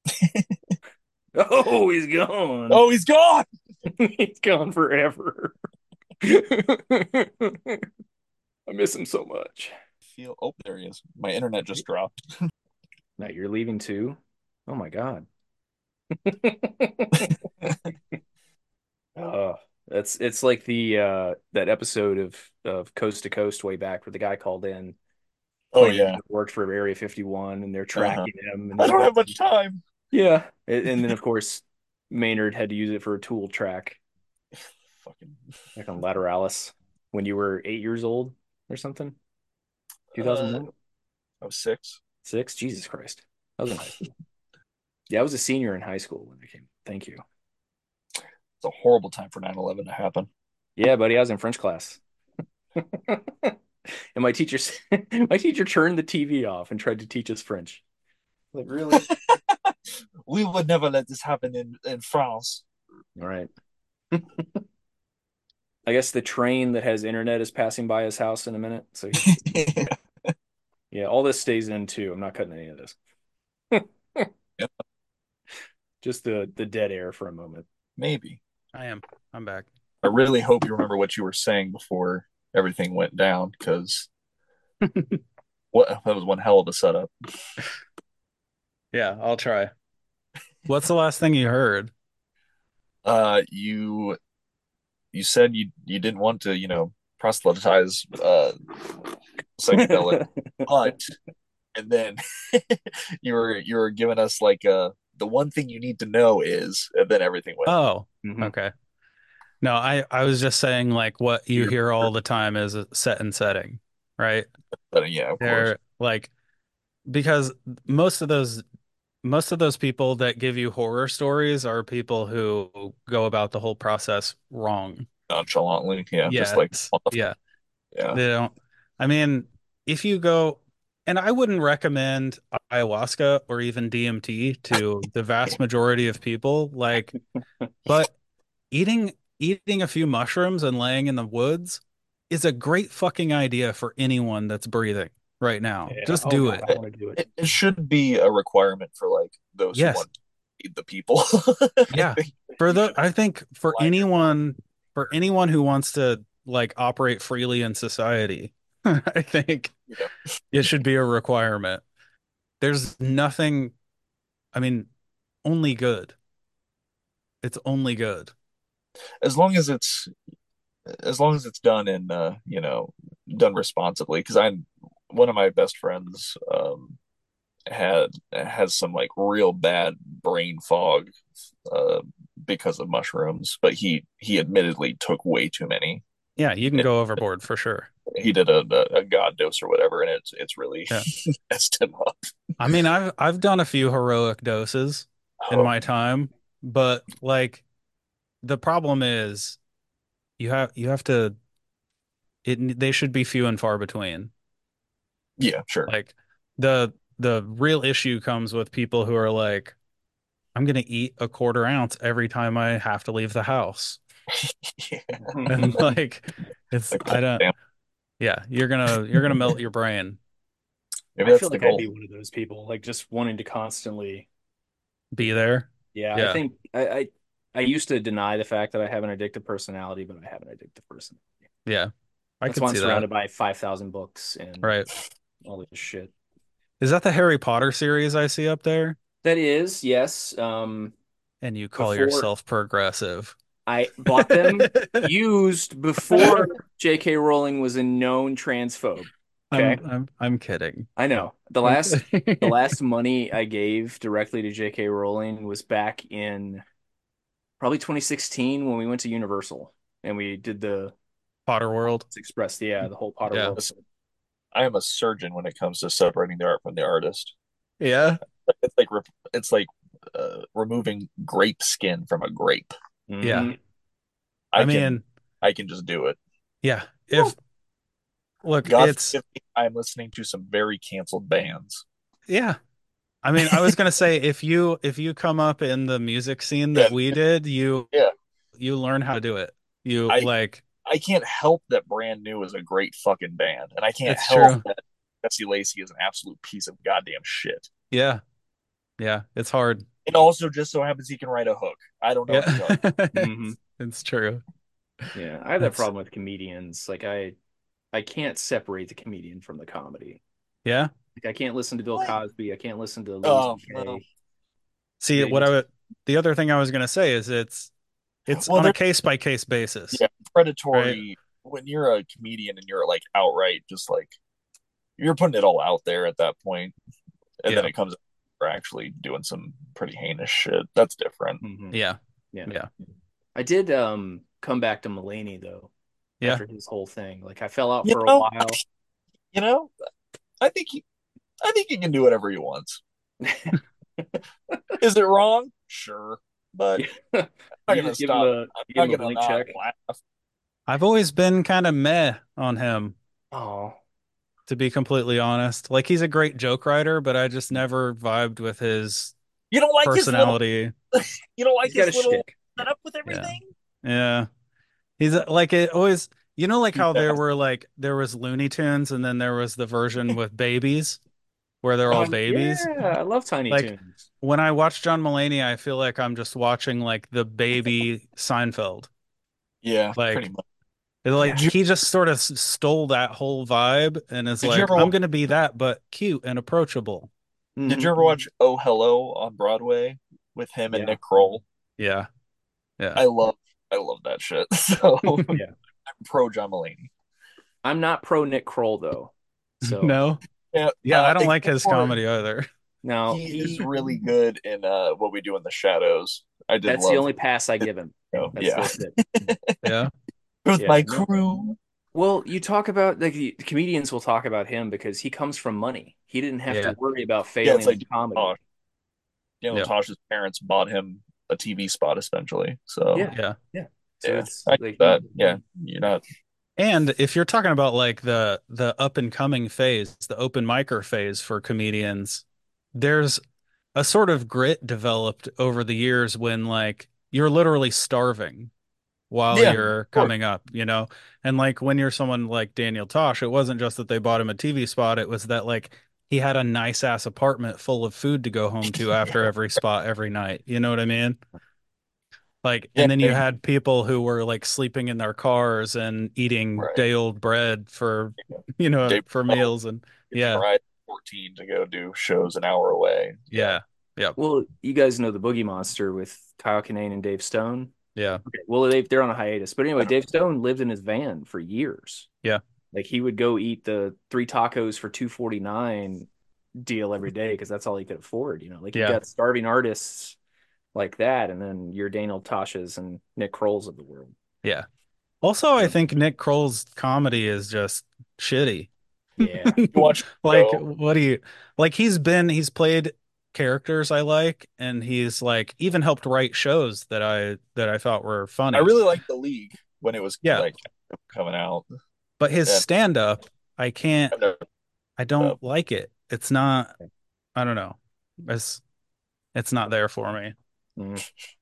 Oh, he's gone. Oh, he's gone. He's gone forever. I miss him so much. Feel. Oh, there he is. My internet just dropped. Now you're leaving too? Oh my God. Uh, that's it's like the uh that episode of of Coast to Coast way back where the guy called in Oh claiming yeah. he worked for Area fifty-one and they're Uh-huh. tracking him and I he's don't got have much time. yeah. And, and then of course Maynard had to use it for a tool track Fucking. like on Lateralis when you were eight years old or something. Uh, two thousand one? I was six. Six? Jesus Christ. I was in high school. Yeah, I was a senior in high school when I came. Thank you. It's a horrible time for nine eleven to happen. Yeah, buddy, I was in French class. And my teacher my teacher turned the T V off and tried to teach us French. Like, really? We would never let this happen in in France. All right. I guess the train that has internet is passing by his house in a minute. So yeah, all this stays in too. I'm not cutting any of this. Yep, Just the the dead air for a moment. maybe. I am. I'm back. I really hope you remember what you were saying before everything went down, because what that was one hell of a setup. Yeah, I'll try. What's the last thing you heard? Uh, you you said you you didn't want to, you know, proselytize uh psychedelic, but and then you were you were giving us like uh the one thing you need to know is, and then everything went. Oh, Mhm. okay. No, I I was just saying like what you You're, hear all the time is a set and setting, right? but yeah, of course. They're like because most of those most of those people that give you horror stories are people who go about the whole process wrong. Nonchalantly, yeah, just like Yes. on the, Yeah. yeah. They don't. I mean, if you go, and I wouldn't recommend ayahuasca or even D M T to the vast majority of people, like, but eating eating a few mushrooms and laying in the woods is a great fucking idea for anyone that's breathing right now. Yeah. Just Oh do God, it. I want to do it. It, it should be a requirement for like those who Yes. want to feed the people. I Yeah. think For you the should I think for line your anyone for anyone who wants to like operate freely in society, I think you know, it should be a requirement. There's nothing, I mean, only good. It's only good. as long as it's as long as it's done in uh, you know, done responsibly. Because I one of my best friends um had has some like real bad brain fog uh because of mushrooms, but he he admittedly took way too many. Yeah, you can It, go overboard for sure. he did a, a, a god dose or whatever, and it's it's really Yeah. messed him up. I mean, I've I've done a few heroic doses in Oh my time, but like the problem is you have you have to it they should be few and far between. yeah, sure. Like the the real issue comes with people who are like, I'm gonna eat a quarter ounce every time I have to leave the house. Yeah. And like it's Like, I don't damn, yeah, you're gonna you're gonna melt your brain. maybe I that's feel the like I'd goal. be one of those people, like just wanting to constantly. Be there. Yeah, I Yeah. think I, I I used to deny the fact that I have an addictive personality, but I have an addictive personality. Yeah. I That's could why I'm see that. surrounded by five thousand books and Right. all this shit. Is that the Harry Potter series I see up there? That is, yes. Um, And you call before yourself progressive. I bought them used before J K. Rowling was a known transphobe. Okay. I'm I'm I'm kidding. I know. The I'm last the kidding. last money I gave directly to J K. Rowling was back in probably twenty sixteen when we went to Universal and we did the Potter World. Express, yeah, the whole Potter Yeah. World. I am a surgeon when it comes to separating the art from the artist. Yeah. It's like re- it's like uh, removing grape skin from a grape. Yeah. Mhm. I I can mean, I can just do it. yeah. If look, God it's forgive me, I'm listening to some very canceled bands. yeah. I mean, I was gonna say if you if you come up in the music scene Yeah, that we did, you yeah. you learn how to do it. You I like I can't help that Brand New is a great fucking band, and I can't it's help true. that Jesse Lacey is an absolute piece of goddamn shit. Yeah. Yeah. It's hard. It also just so happens he can write a hook. I don't know what to tell Yeah. you. Mhm. It's, it's true. Yeah, I have that That's problem with comedians. Like I I can't separate the comedian from the comedy. yeah. Like I can't listen to Bill What? Cosby. I can't listen to Louis Oh, well, C K. See, Yeah, what you- I would, the other thing I was gonna say is it's it's Well, on a there, case by case basis, yeah, right? predatory. When you're a comedian and you're like outright just like you're putting it all out there at that point, and then Yeah, it comes for actually doing some pretty heinous shit. That's different. Mhm. yeah, Yeah. yeah, I did um come back to Mulaney though yeah. after his whole thing. Like I fell out You for a know, while. you know, I think he, I think he can do whatever he wants. Is it wrong? Sure, but I'm not You gonna just give him stop. a I'm you give not him a gonna blank not check. laugh. I've always been kind of meh on him, Oh, to be completely honest. Like he's a great joke writer, but I just never vibed with his You don't like his little. personality. You don't like he's got a his little shtick. Yeah. setup with Yeah, everything. yeah. He's uh, like it always, you know, like Too how there fast. were like there was Looney Tunes and then there was the version with babies where they're all Oh babies. yeah, I love Tiny Like Toons. when I watch John Mulaney, I feel like I'm just watching like the baby Seinfeld. Yeah, pretty Like much. it- Did like you he just sort of s- stole that whole vibe and is did you like, ever I'm wa- gonna be that, but cute and approachable. did you Mhm. ever watch Oh Hello on Broadway with him and Yeah, Nick Kroll? Yeah, yeah. I love I love that shit. So I'm yeah. pro John Mulaney. I'm not pro Nick Kroll though. So No, Yeah, yeah, uh, I don't like except his for comedy either. now he is he really good in uh What We Do in the Shadows. I did that's the love only pass I it. give him. Oh, That's yeah. that's it. Yeah, With Yeah. my No. crew. Well, you talk about like the comedians will talk about him because he comes from money. He didn't have to yeah, worry about Yeah, it's failing like in comedy. Tosh. You know, yeah, Tosh's parents bought him a T V spot essentially. So Yeah, yeah. yeah. So yeah, it's I get like that. Yeah, you're not. And if you're talking about like the the up and coming phase, the open micer phase for comedians, there's a sort of grit developed over the years when like you're literally starving while Yeah, of you're course. coming up, you know? And like when you're someone like Daniel Tosh, it wasn't just that they bought him a T V spot, it was that like he had a nice ass apartment full of food to go home to after every spot every night. You know what I mean? Like, Yeah, and then you had people who were like sleeping in their cars and eating right. day old bread for, you know, Dave for Chappelle meals. And gets a yeah, ride fourteen to go do shows an hour away. Yeah. yeah, yeah, well, you guys know the Boogie Monster with Kyle Kinane and Dave Stone. yeah, Okay. Well, they they're on a hiatus, but anyway, Dave Stone lived in his van for years. yeah, Like he would go eat the three tacos for two forty nine deal every day because that's all he could afford. You know, like you yeah, got starving artists like that, and then your Daniel Toshas and Nick Krolls of the world. yeah. Also, I Yeah, think Nick Kroll's comedy is just shitty. yeah. You watch the Like, show. what do you like? He's been, he's played characters I like, and he's like even helped write shows that I that I thought were I funny. really liked The League when it was Yeah, like coming out. but his And stand up, I can't, I've never I uh, don't like it. It's not, I don't know. It's it's not there for me. Mm.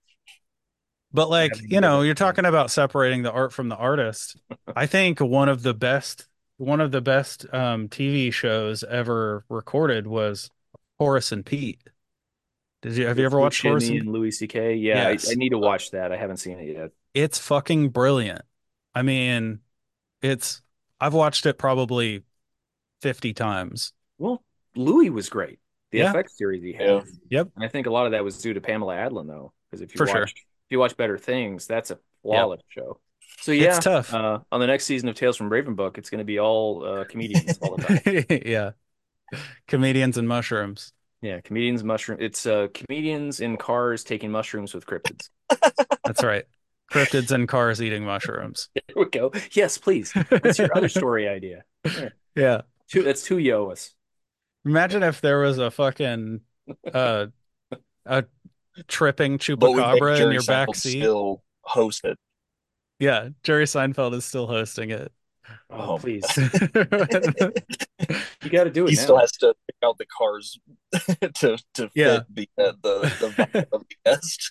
But I like, haven't you know, given. you're talking about separating the art from the artist. I think one of the best one of the best um T V shows ever recorded was Horace and Pete. Did you have you With, ever with watched Horace Jimmy and and Louis C K. Yeah, I, I Yes. need to watch that. I haven't seen it yet. It's fucking brilliant. I mean, it's I've watched it probably fifty times. Well, Louis was great. The Yeah. F X series he yeah. had. Yep. And I think a lot of that was due to Pamela Adlon, though, because if you For watch sure. if you watch Better Things, that's a Yep. flawless show. So It's yeah, tough. uh, on the next season of Tales from Ravenbook, it's going to be all uh, comedians all the time. Yeah. Comedians and mushrooms. Yeah, comedians, mushroom. It's uh, comedians in cars taking mushrooms with cryptids. That's right. Cryptids and cars eating mushrooms. There we go. Yes, please. What's your other story idea? Yeah, Yeah. two. That's two Yoas. Imagine if there was a fucking uh a tripping But we make chupacabra in Jerry your back Seinfeld seat. still host it. Yeah, Jerry Seinfeld is still hosting it. Oh, Oh, please. Yeah. You got to do it he now. still has to pick out the cars to to Yeah. fit the uh, the the vibe of the guest.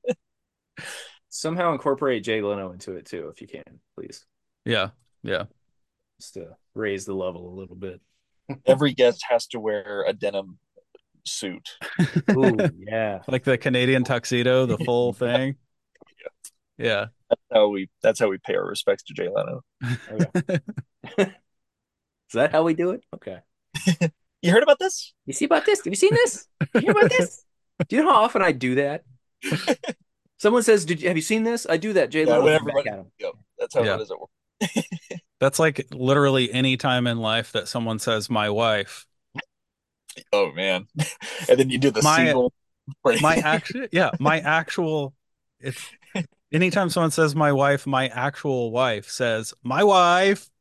Somehow incorporate Jay Leno into it too, if you can, please. Yeah. Yeah. Just to raise the level a little bit. Every guest has to wear a denim suit. Ooh, yeah. Like the Canadian tuxedo, the full thing. Yeah. That's how we that's how we pay our respects to Jay Leno. Okay. Is that how we do it? Okay. You heard about this? You see about this? Have you seen this? You hear about this? Do you know how often I do that? Someone says, "Did you have you seen this?" I do that, Jay Yeah, Leno, when come back everybody, at him. yep, that's how Yeah. it is at work. That's like literally any time in life that someone says my wife. Oh man. And then you do the My seagull. Like, my actual yeah, my actual it's anytime someone says my wife, my actual wife says my wife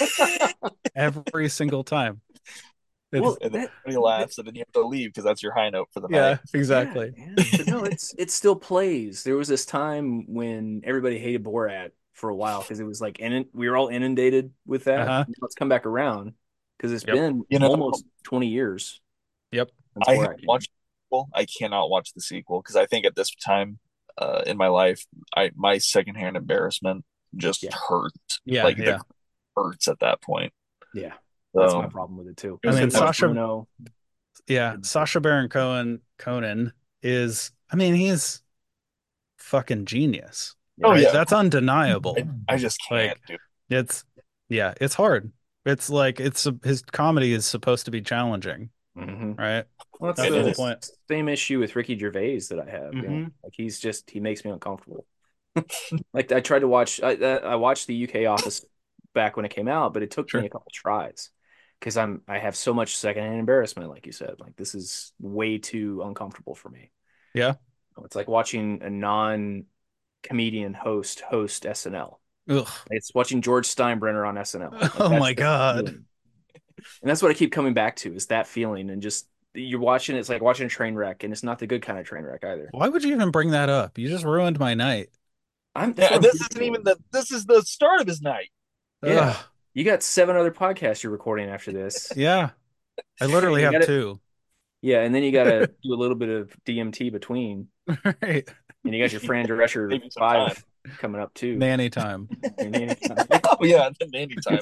every single time. It's Well, and then that, everybody laughs, and then you have to leave because that's your high note for the night. yeah, yeah, exactly. man. But no, it's it still plays. There was this time when everybody hated Borat for a while because it was like, and we were all inundated with that. Uh-huh. Now it's come back around because it's Yep. been You know, almost twenty years Yep. since I Borat haven't came. watched the sequel. I cannot watch the sequel because I think at this time uh, in my life, I my secondhand embarrassment just Yeah, hurts. Yeah, Like yeah. the hurts at that point. yeah. That's my So problem with it too. it I was, mean, that was Cinco de Sasha Bruno. yeah, Sasha Baron Cohen Conan is I mean, he's fucking genius, oh Yeah. right? yeah, of That's course. undeniable. I, I just can't Like do. it's yeah, it's hard. It's like it's his comedy is supposed to be challenging, hmm right? Well, that's It. That's And the the it, point. same issue with Ricky Gervais that I have. You know, Hmm. like he's just he makes me uncomfortable. Like I tried to watch, I, I watched the U K Office back when it came out, but it took me Sure. a couple tries because I'm I have so much secondhand embarrassment, like you said. Like this is way too uncomfortable for me. Yeah. It's like watching a non-comedian host host S N L. Ugh. It's watching George Steinbrenner on S N L. Like Oh that's my the God. feeling. And that's what I keep coming back to is that feeling and just you're watching it's like watching a train wreck and it's not the good kind of train wreck either. Why would you even bring that up? You just ruined my night. I'm that's yeah, what I'm this here isn't for. even the. This is the start of his night. Yeah. Ugh. You got seven other podcasts you're recording after this. Yeah. I literally You have got two. yeah, and then you got to do a little bit of D M T between, Right. and you got your Fran Drescher Save you some time. five coming up too. Nanny time. Your nanny time. Oh yeah, the nanny time.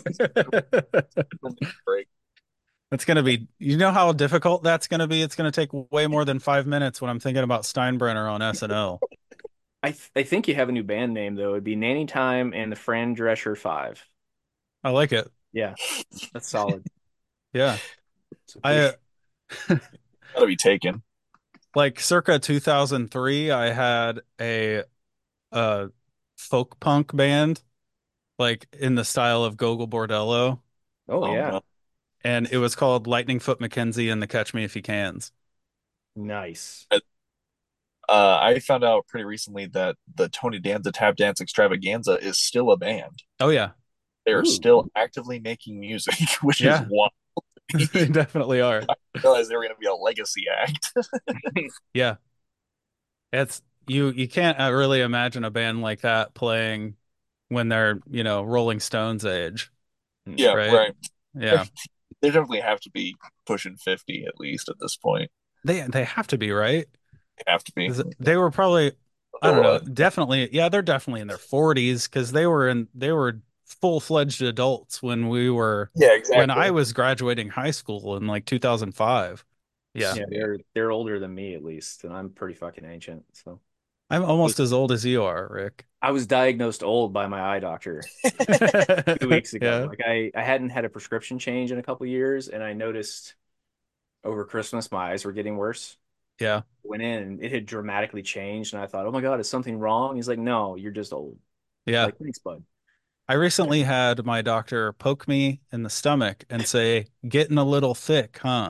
Break. That's gonna be, you know how difficult that's gonna be? It's gonna take way more than five minutes when I'm thinking about Steinbrenner on S N L. I th I think you have a new band name though. It'd be Nanny Time and the Fran Drescher Five. I like it. Yeah, that's solid. Yeah. So I uh, Gotta be taken. like circa two thousand three, I had a uh folk punk band, like in the style of Gogol Bordello, oh Oh yeah, no. and it was called Lightning Foot McKenzie and the Catch Me If You Cans. nice. Uh, I found out pretty recently that the Tony Danza Tap Dance Extravaganza is still a band. Oh yeah. They are Ooh. still actively making music, which is Yeah. wild. They definitely are. I realized they were going to be a legacy act. Yeah. It's you you can't uh, really imagine a band like that playing when they're, you know, Rolling Stones age, Yeah, right? right. Yeah. They definitely have to be pushing fifty at least at this point. They they have to be, right? They have to be. 'Cause they were probably, I don't know, definitely, yeah, they're definitely in their forties because they were in they were full-fledged adults when we were Yeah, when exactly. I was graduating high school in like two thousand five. Yeah. Yeah, they're they're older than me at least, and I'm pretty fucking ancient. So I'm almost as old as you are, Rick. I was diagnosed old by my eye doctor two weeks ago. Yeah. Like I I hadn't had a prescription change in a couple of years, and I noticed over Christmas my eyes were getting worse. Yeah. Went in and it had dramatically changed, and I thought, oh my God, is something wrong? He's like, no, you're just old. Yeah. Like, thanks, bud. I recently had my doctor poke me in the stomach and say, "Getting a little thick, huh?"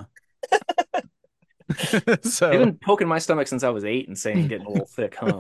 They've So, been poking my stomach since I was eight and saying getting a little thick, huh?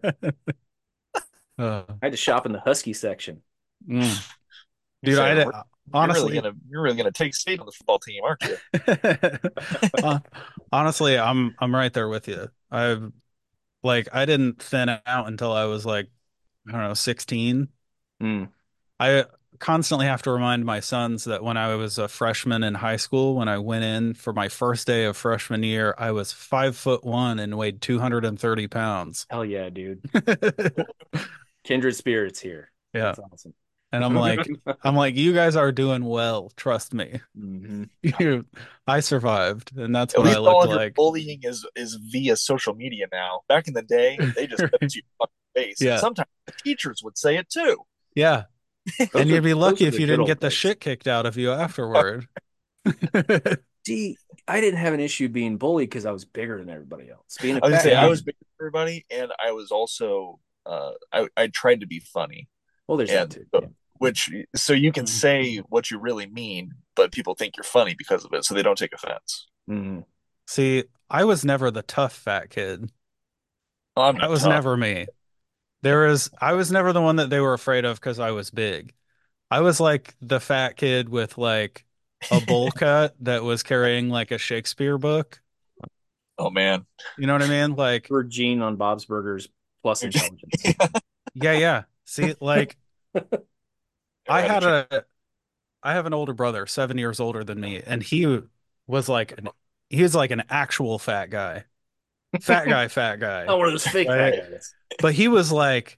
uh, I had to shop in the husky section. mm. You Dude, say, I "You're really honestly, gonna you're really gonna take state on the football team, aren't you?" Uh, honestly, I'm I'm right there with you. I've like I didn't thin out until I was like, I don't know, sixteen. Mm. I constantly have to remind my sons that when I was a freshman in high school, when I went in for my first day of freshman year, I was five foot one and weighed two hundred thirty pounds. Hell yeah, dude. Kindred spirits here. Yeah. That's awesome. And I'm like, I'm like, you guys are doing well. Trust me. Mhm. You, I survived, and that's At what I least all look of your like. bullying is is via social media now. Back in the day, they just put it to your fucking face. Yeah. And sometimes the teachers would say it too. Yeah. Those And are- you'd be those lucky are if the you good didn't old get the days. shit kicked out of you afterward. See, I didn't have an issue being bullied because I was bigger than everybody else. Being a I was gonna fat say I kid, Yeah. was bigger than everybody, and I was also uh, I I tried to be funny, well, there's that and too. uh, Yeah. which so you can say what you really mean, but people think you're funny because of it, so they don't take offense. Mhm. See, I was never the tough fat kid. Oh, I'm That not was tough. never me. There was, I was never the one that they were afraid of because I was big. I was like the fat kid with like a bowl cut that was carrying like a Shakespeare book. Oh man. You know what I mean? Like, We're Gene on Bob's Burgers plus intelligence. yeah, yeah. See, like Never I had a had chance. a, I have an older brother, seven years older than me, and he was like an, he was like an actual fat guy, fat guy, fat guy, Oh, one of those fake fat right? guys. But he was like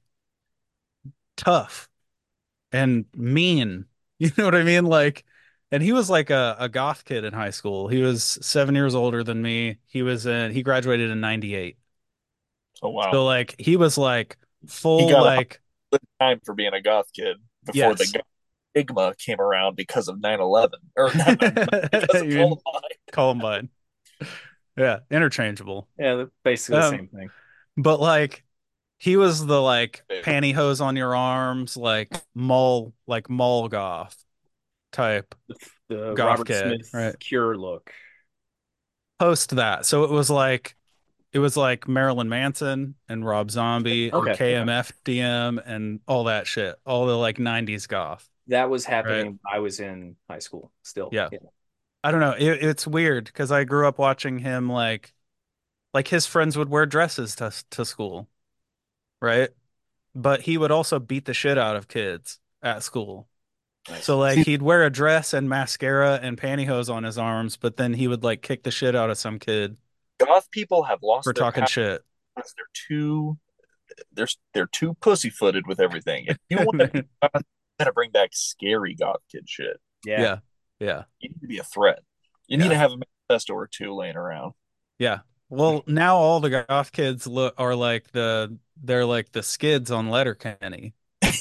tough and mean. You know what I mean? Like, and he was like a, a goth kid in high school. He was seven years older than me. He was in, he graduated in ninety-eight. Oh wow. So like he was like He full got a like good time for being a goth kid before the yes. goth stigma came around because of nine eleven or not nine eleven, because of You Columbine. Columbine. Yeah, interchangeable. Yeah, they're basically the Um, same thing. but like he was the like pantyhose on your arms, like mall like mall goth type The, the goth Robert kid, right? Smith Cure look. Post that. So it was like it was like Marilyn Manson and Rob Zombie and Okay, okay. K M F D M and all that shit. All the like nineties goth, That was right? happening. I was in high school still. Yeah. Yeah. I don't know. It, it's weird because I grew up watching him like like his friends would wear dresses to to school, right? But he would also beat the shit out of kids at school. Nice. So like See, he'd wear a dress and mascara and pantyhose on his arms, but then he would like kick the shit out of some kid goth people have for lost their talking power shit. because they're too they're they're too pussyfooted with everything. If you want to be goth, you gotta bring back scary goth kid shit. Yeah. Yeah. Yeah. You need to be a threat. You need Yeah. to have a manifesto or two laying around. Yeah. Well, now all the goth kids look are like the they're like the skids on Letterkenny,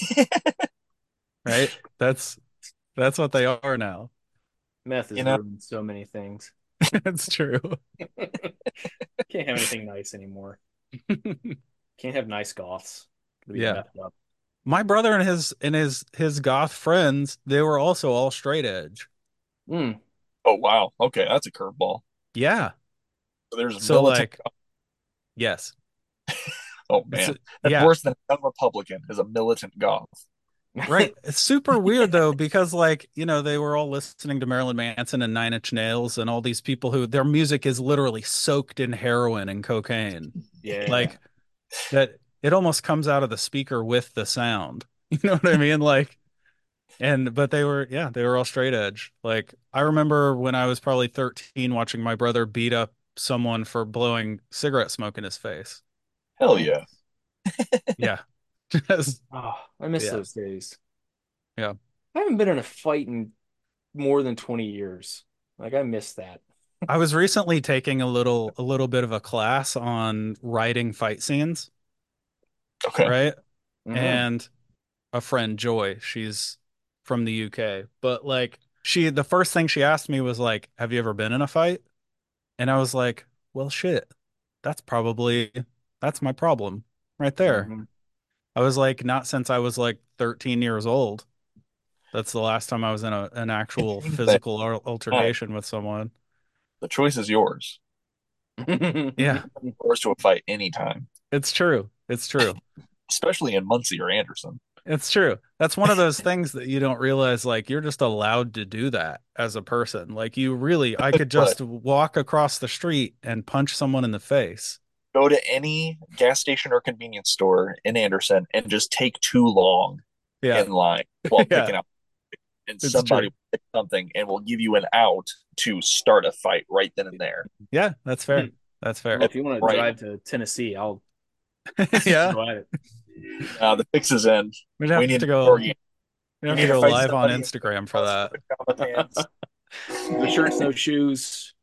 right? That's that's what they are now. Meth You has know, ruined so many things. It's true. Can't have anything nice anymore. Can't have nice goths. It'll be Yeah. messed up. My brother and his and his his goth friends, they were also all straight edge. Mm. oh wow, okay, that's a curveball. Yeah. So there's So militant. like, yes. Oh It's man, that's yeah, worse than a young Republican is a militant goth. right. It's super weird though, because like, you know, they were all listening to Marilyn Manson and Nine Inch Nails and all these people who their music is literally soaked in heroin and cocaine. Yeah. Like that it almost comes out of the speaker with the sound. You know what I mean? Like, and but they were, yeah, they were all straight edge. Like I remember when I was probably thirteen watching my brother beat up someone for blowing cigarette smoke in his face. Hell yeah. Yeah. Just, Oh, I miss yeah. those days. Yeah. I haven't been in a fight in more than twenty years. Like I miss that. I was recently taking a little a little bit of a class on writing fight scenes, Okay. right? Mhm. And a friend, Joy, she's from the U K, but like she the first thing she asked me was like, "Have you ever been in a fight?" And I was like, "Well, shit. That's probably that's my problem right there." Mhm. I was like, "Not since I was like thirteen years old. That's the last time I was in a an actual But physical al- altercation with someone." the choice is yours. Yeah, Yours to a fight anytime, it's true. It's true. especially in Muncie or Anderson. It's true. That's one of those things that you don't realize, like, you're just allowed to do that as a person. Like, you really, I could But just walk across the street and punch someone in the face. go to any gas station or convenience store in Anderson and just take too long Yeah. in line while Yeah. picking up, and It's somebody true. will pick something and will give you an out to start a fight right then and there. Yeah, that's fair. That's Well, fair. if you want to Right. drive to Tennessee, I'll Yeah. go at it. Uh, the fix is in. We'd We have need to to go, organ- we'd have we to need to go fight live on somebody. Instagram for that. With hands. No shirts, no shoes.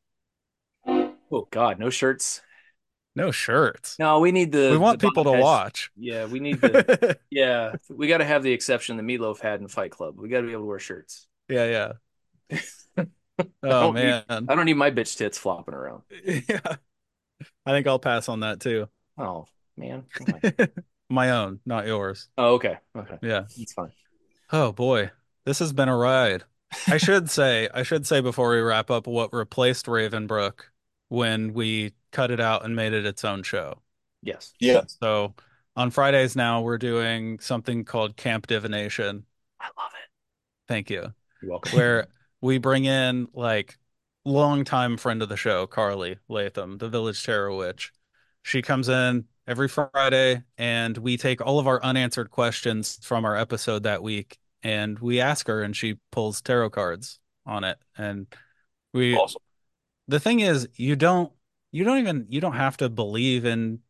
Oh God, no shirts. No shirts. No, we need the. We want the people to Bobcats- watch. Yeah, we need the. Yeah, we got to have the exception that Meatloaf had in Fight Club. We got to be able to wear shirts. Yeah, yeah. I Oh don't need man. I don't need my bitch tits flopping around. Yeah. I think I'll pass on that too. Oh man. Why? My own, not yours. Oh, okay. Okay. Yeah. It's fine. Oh boy. This has been a ride. I should say, I should say before we wrap up what replaced Ravenbrook when we cut it out and made it its own show. Yes. Yeah. So on Fridays now we're doing something called Camp Divination. I love it. Thank you. You're welcome. Where we bring in like longtime friend of the show, Carly Latham, the Village Tarot Witch. She comes in every Friday and we take all of our unanswered questions from our episode that week and we ask her and she pulls tarot cards on it. And we Awesome. the thing is you don't you don't even you don't have to believe in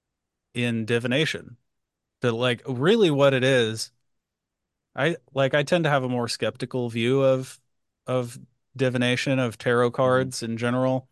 in divination. That like really what it is I like I tend to have a more skeptical view of of divination of tarot Mhm. cards in general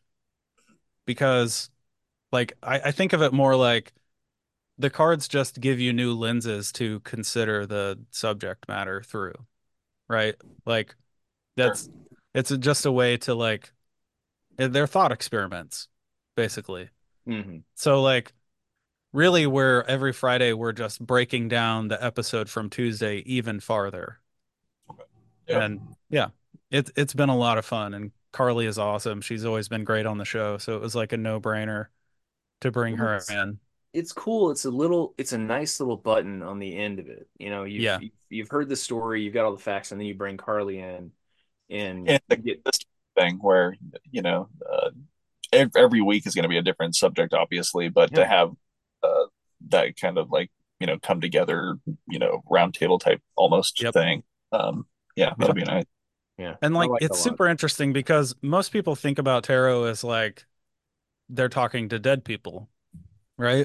because like I, I think of it more like the cards just give you new lenses to consider the subject matter through, right? Like Sure. that's it's a, just a way to like they're thought experiments, basically. Mhm. So like really we're every Friday we're just breaking down the episode from Tuesday even farther. Yeah. And yeah, it's it's been a lot of fun and Carly is awesome. She's always been great on the show, so it was like a no-brainer to bring Well, her it's in. it's cool. It's a little it's a nice little button on the end of it. You know, you've Yeah. you've you've heard the story, you've got all the facts, and then you bring Carly in and And the you get this thing where, you know, uh, ev- every week is going to be a different subject, obviously, but to yeah. have uh, that kind of like, you know, come together, you know, round table type almost Yep. thing. Um, yeah, that'll be nice. Yeah. And I like like it a it's lot. super interesting because most people think about tarot as like they're talking to dead people, right?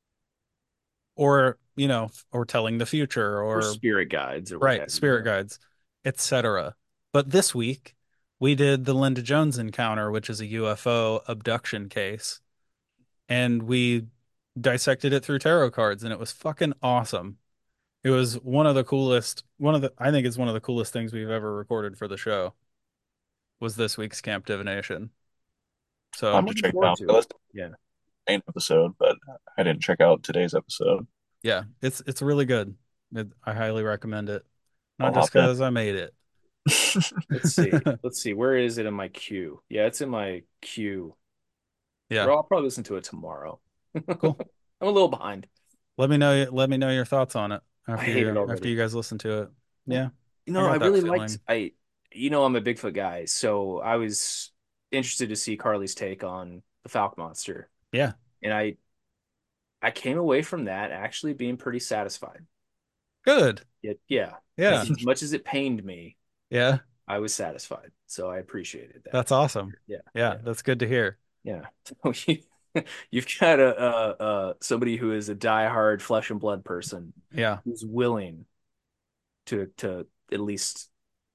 Or, you know, or telling the future Or or spirit guides or what right, have you. spirit Yeah. guides, et cetera. But this week we did the Linda Jones encounter, which is a U F O abduction case, and we dissected it through tarot cards, and it was fucking awesome. It was one of the coolest, one of the, I think it's one of the coolest things we've ever recorded for the show was this week's Camp Divination. I'll I'm have So to looking check it forward out. to I it. listened to Yeah. the main episode, but I didn't check out today's episode. yeah, it's it's really good. It, I highly recommend it. Not I'll just hop in. because I made it. Let's see. Let's see. Where is it in my queue? Yeah, it's in my queue. Yeah, Well, I'll probably listen to it tomorrow. cool. I'm a little behind. Let me know. Let me know your thoughts on it I after hate it you after already. you guys listen to it. Yeah, You I know, I got that really liked feeling. I you know I'm a Bigfoot guy, so I was interested to see Carly's take on the Falcon monster. Yeah, And I I came away from that actually being pretty satisfied. good. Yet, yeah, Yeah, as, as much as it pained me, yeah, I was satisfied. So I appreciated that. that's awesome. Yeah, Yeah, yeah, that's good to hear. yeah. So you, you've got a, a, a somebody who is a diehard flesh and blood person Yeah, who's willing to to at least,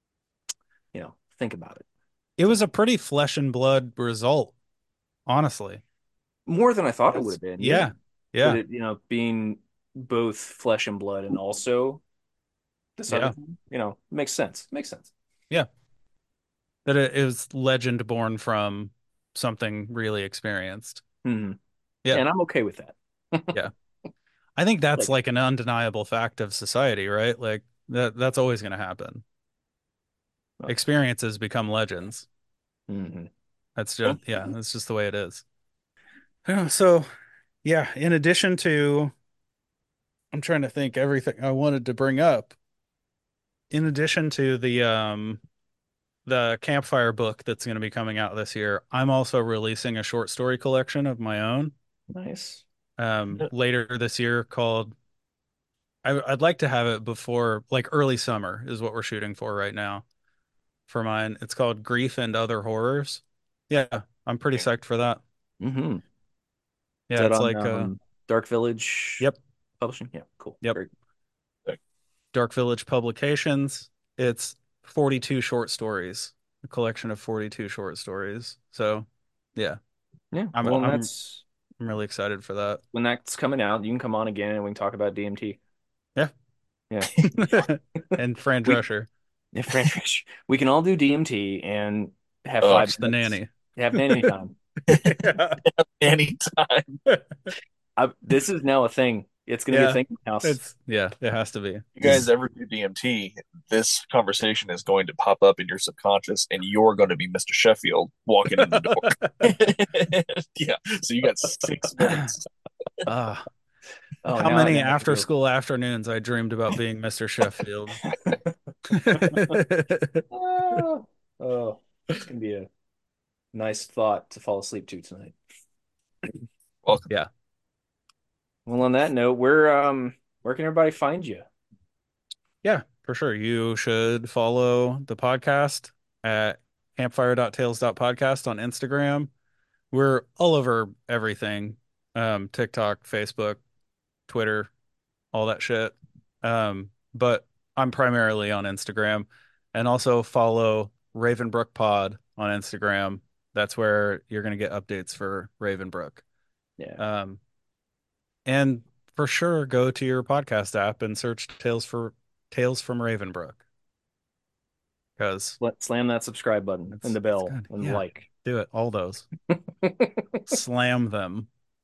you know, think about it. it So was a pretty flesh and blood result, honestly. more than I thought it would Yes. have been. Yeah, Yeah, that yeah, it, you know, being both flesh and blood and also this other yeah, thing, you know, makes sense. Makes sense. yeah. That it is legend born from something really experienced. Hmm. Yeah, And I'm okay with that. yeah. I think that's Like, like an undeniable fact of society, right? Like that that's always going to happen. okay. Experiences become legends. Hmm. That's Yeah. just yeah, that's just the way it is. Yeah, so yeah, in addition to I'm trying to think everything I wanted to bring up. In addition to the um the Campfire book that's going to be coming out this year, I'm also releasing a short story collection of my own Nice. um Yeah. later this year called I, I'd like to have it before like early summer is what we're shooting for right now for mine. It's called Grief and Other Horrors. Yeah, I'm pretty psyched for that. Hmm. Is Yeah, that it's on like uh um, Dark Village yep, Publishing? Yeah, cool. yep. Very Dark Village Publications. It's forty-two short stories, a collection of forty-two short stories. So, yeah, yeah. I'm Well, and I'm that's I'm really excited for that. when that's coming out. You can come on again and we can talk about D M T. Yeah. Yeah. And Fran We Drescher. if French we can all do D M T and have Oh, five Watch The minutes. Nanny. Have nanny time. Yeah. anytime. I, this is now a thing. It's going to be a Yeah. thing in the house. It's yeah, it has to be. You guys ever do D M T, this conversation is going to pop up in your subconscious, and you're going to be Mister Sheffield walking in the door. Yeah, so you got six minutes. Ah, Oh, how now, many now I have to after go. school afternoons I dreamed about being Mister Sheffield. Oh, oh, it's going to be a nice thought to fall asleep to tonight. Welcome. Yeah. Well, on that note, where um where can everybody find you? Yeah, for sure. You should follow the podcast at campfire.tales.podcast on Instagram. We're all over everything. Um, TikTok, Facebook, Twitter, all that shit. Um, but I'm primarily on Instagram, and also follow Ravenbrook Pod on Instagram. That's where you're going to get updates for Ravenbrook. Yeah. Um, and for sure, go to your podcast app and search Tales for Tales from Ravenbrook, because Let slam that subscribe button it's and the it's bell good. and Yeah, like. do it. All those. Slam them.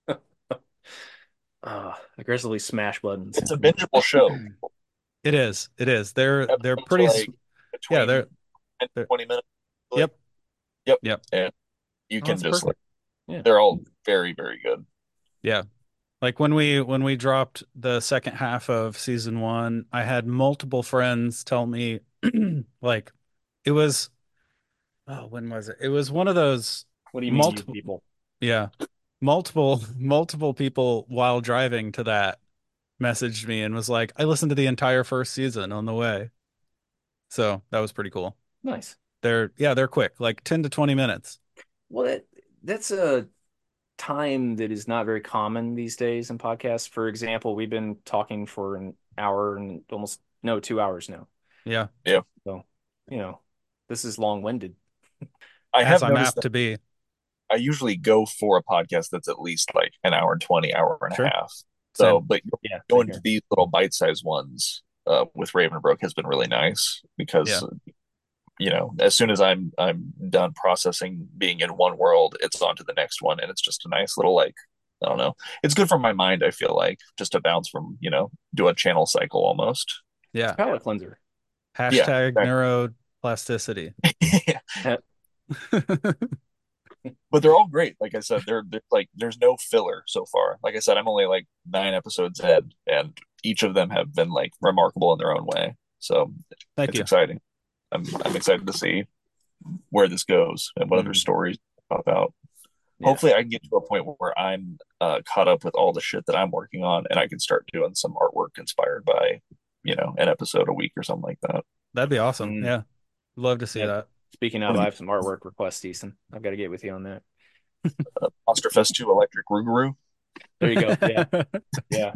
Uh, aggressively smash buttons. It's a bingeable show. It is. It is. They're they're Episodes pretty. are s- like Yeah, between they're. ten and they're twenty minutes. Yep. Yep. Yep. And you Oh, can that's just like, perfect. Yeah. they're all very, very good. Yeah. Like when we when we dropped the second half of season one, I had multiple friends tell me like it was oh, when was it? It was one of those What do you mean, you multiple people? yeah, multiple multiple people while driving to that messaged me and was like, I listened to the entire first season on the way. So that was pretty cool. Nice. They're yeah, they're quick, like ten to twenty minutes. Well, that that's a time that is not very common these days in podcasts. For example, we've been talking for an hour and almost no two hours now. Yeah, Yeah. So, you know, this is long-winded. I as have I'm noticed apt that to be. I usually go for a podcast that's at least like an hour and twenty, hour and a Sure. half. So, Same. but Yeah. going same to here. these little bite-sized ones uh, with Ravenbrook has been really nice because, Yeah. you know, as soon as I'm I'm done processing being in one world, it's on to the next one, and it's just a nice little like I don't know. It's good for my mind. I feel like just to bounce from you know do a channel cycle almost. Yeah. Palate cleanser. Hashtag exactly. neuroplasticity. Uh, But they're all great. Like I said, they're, they're like there's no filler so far. Like I said, I'm only like nine episodes in, and each of them have been like remarkable in their own way. So Thank it's you. exciting. I'm I'm excited to see where this goes and what other Mhm. stories pop out. Yeah. Hopefully, I can get to a point where I'm uh, caught up with all the shit that I'm working on, and I can start doing some artwork inspired by, you know, an episode a week or something like that. That'd be awesome. Mm. Yeah. Love to see Yeah. that. Speaking of, I have some artwork requests, Ethan. I've got to get with you on that. Uh, Monster Fest two Electric Rougarou. There you go. Yeah. Yeah.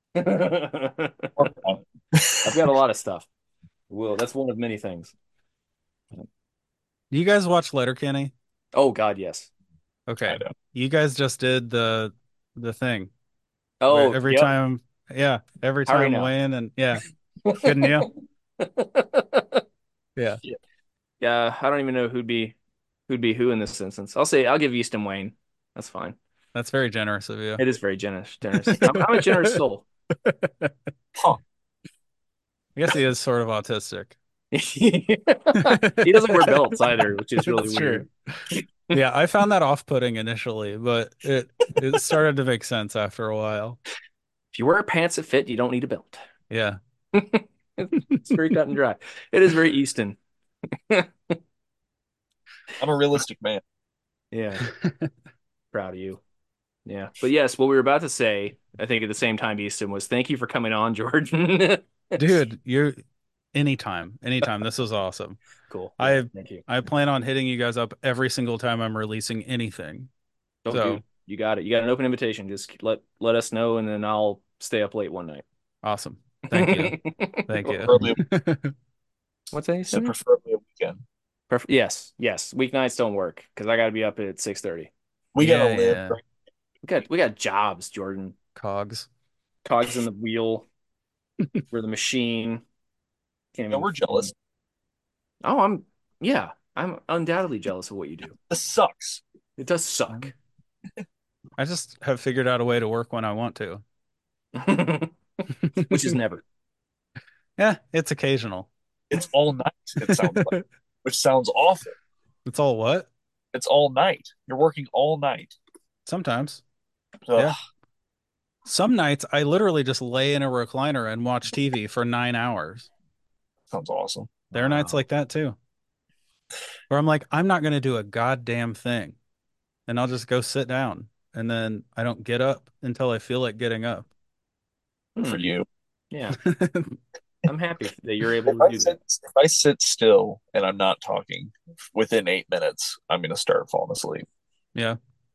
I've got a lot of stuff. Will, that's one of many things. Do you guys watch Letterkenny? Oh God, yes. Okay. I know. You guys just did the the thing Oh, where every yep. time, yeah, every Hurry time now. Wayne and yeah, couldn't you? Yeah, Yeah, I don't even know who'd be who'd be who in this instance. I'll say I'll give Easton Wayne. That's fine. that's very generous of you. It is very generous. Generous. I'm, I'm a generous soul. Huh. I guess he is sort of autistic. He doesn't wear belts either, which is really That's weird. true. Yeah, I found that off-putting initially, but it it started to make sense after a while. If you wear pants that fit, you don't need a belt. Yeah. It's very cut and dry. It is very Easton. I'm a realistic man. Yeah. Proud of you. Yeah. But yes, what we were about to say, I think at the same time, Easton, was thank you for coming on, Jordan. Dude, you're anytime, anytime. This was awesome. Cool. I Yeah, thank you. I plan on hitting you guys up every single time I'm releasing anything. Oh, So dude, you got it. You got an open invitation. Just let let us know, and then I'll stay up late one night. awesome. Thank you. Thank you. Preferably, What's that you so said? preferably a weekend. Perf- yes, yes. Weeknights don't work because I got to be up at six thirty. We Yeah, gotta live. yeah. Right? We got we got jobs, Jordan. Cogs. Cogs in the wheel. We're the machine. Can't Yeah, even. we're jealous. Oh, I'm. Yeah, I'm undoubtedly jealous of what you do. This sucks. It does suck. I just have figured out a way to work when I want to. Which is never. Yeah, it's occasional. It's all night, it sounds like, which sounds awful. It's all what? It's all night. You're working all night. Sometimes. Ugh. Yeah. Some nights I literally just lay in a recliner and watch T V for nine hours. Sounds awesome. There are nights like that too. Where I'm like, I'm not going to do a goddamn thing. And I'll just go sit down. And then I don't get up until I feel like getting up. For Hmm. you. Yeah. I'm happy that you're able If to I, do sit, that. if I sit still and I'm not talking, within eight minutes, I'm going to start falling asleep. Yeah.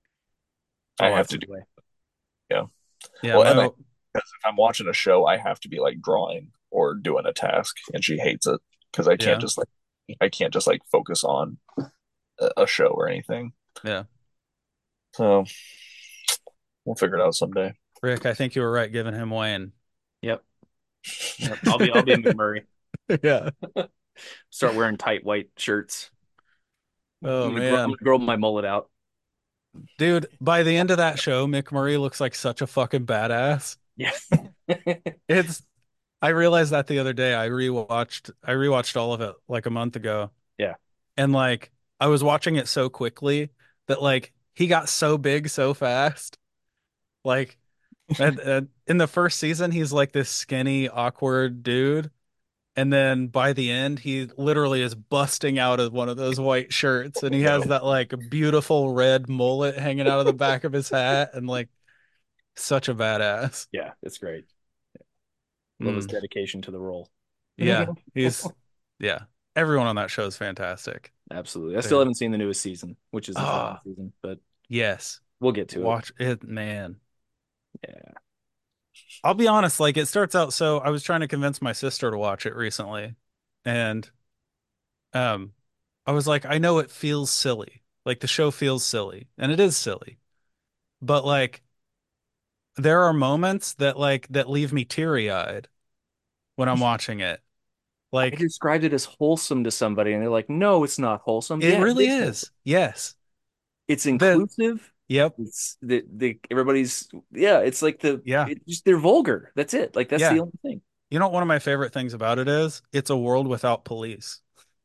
I Oh, have that's to the do way. Yeah. Yeah. Well, my- and I, because if I'm watching a show, I have to be like drawing or doing a task, and she hates it because I can't Yeah. just like I can't just like focus on a, a show or anything. Yeah. So we'll figure it out someday. Rick, I think you were right giving him Wayne. Yep. Yep. I'll be I'll be McMurray. Yeah. Start wearing tight white shirts. Oh, I'm gonna grow, I'm man. gonna grow my mullet out. Dude, by the end of that show, Mick Murray looks like such a fucking badass. Yeah. It's I realized that the other day. I rewatched I rewatched all of it like a month ago. Yeah. And like I was watching it so quickly that like he got so big so fast. Like and, and in the first season he's like this skinny, awkward dude. And then by the end he literally is busting out of one of those white shirts and he has that like beautiful red mullet hanging out of the back of his hat and like such a badass. Yeah, it's great. Love his Mm. dedication to the role. Yeah, he's yeah. Everyone on that show is fantastic. Absolutely. I still Yeah. haven't seen the newest season, which is the final Ah. season, but Yes, we'll get to watch it, man. it. Yeah. I'll be honest, like it starts out so I was trying to convince my sister to watch it recently, and um, I was like, I know it feels silly, like the show feels silly, and it is silly, but like there are moments that like that leave me teary-eyed when I'm watching it. I Like described it as wholesome to somebody, and they're like, "No, it's not wholesome." it Yeah, really is is. wholesome. Yes. It's The inclusive. yep. It's the the everybody's yeah. It's like the Yeah. it just they're vulgar. That's it. Like that's Yeah. the only thing. You know what one of my favorite things about it is? It's a world without police.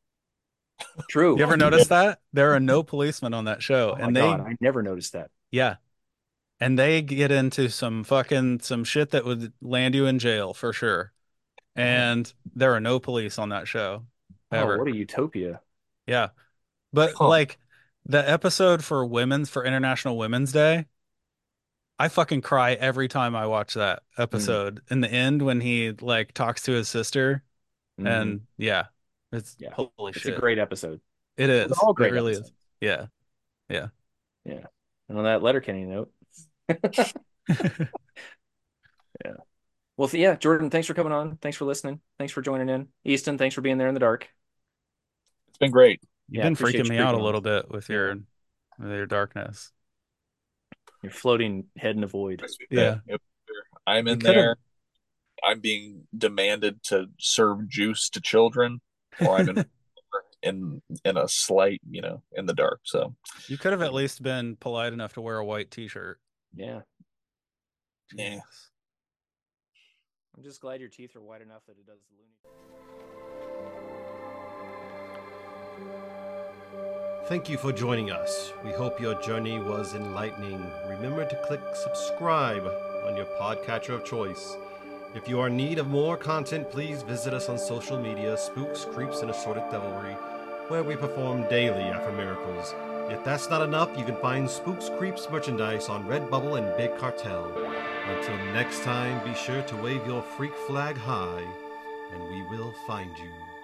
True. You ever notice that? There are no policemen on that show. Oh my And they, God, I never noticed that. yeah. And they get into some fucking, some shit that would land you in jail for sure. And there are no police on that show Oh, ever. what a utopia. Yeah. But Huh. like the episode for women's, for International Women's Day, I fucking cry every time I watch that episode. In the end, when he like talks to his sister, Mhm. and yeah, it's Yeah. holy It's shit. a great episode. It is. They're all great It really episodes. is. Yeah. Yeah. Yeah. And on that Letterkenny note. Yeah. Well, th- yeah, Jordan, thanks for coming on. Thanks for listening. Thanks for joining in. Easton, thanks for being there in the dark. It's been great. You've Yeah, been appreciate freaking you me out a freaking little on. bit with Yeah. your with your darkness. You're floating head in the void. Yeah. Yep. I'm You in could've- there. I'm being demanded to serve juice to children, or I'm in in in a slight, you know, in the dark. So You could have at least been polite enough to wear a white t-shirt. Yeah. yeah. Jesus. I'm just glad your teeth are white enough that it does the loony. Thank you for joining us. We hope your journey was enlightening. Remember to click subscribe on your podcatcher of choice. If you are in need of more content, please visit us on social media, Spooks, Creeps, and Assorted Devilry, where we perform daily after miracles. If that's not enough, you can find Spooks, Creeps merchandise on Redbubble and Big Cartel. Until next time, be sure to wave your freak flag high, and we will find you.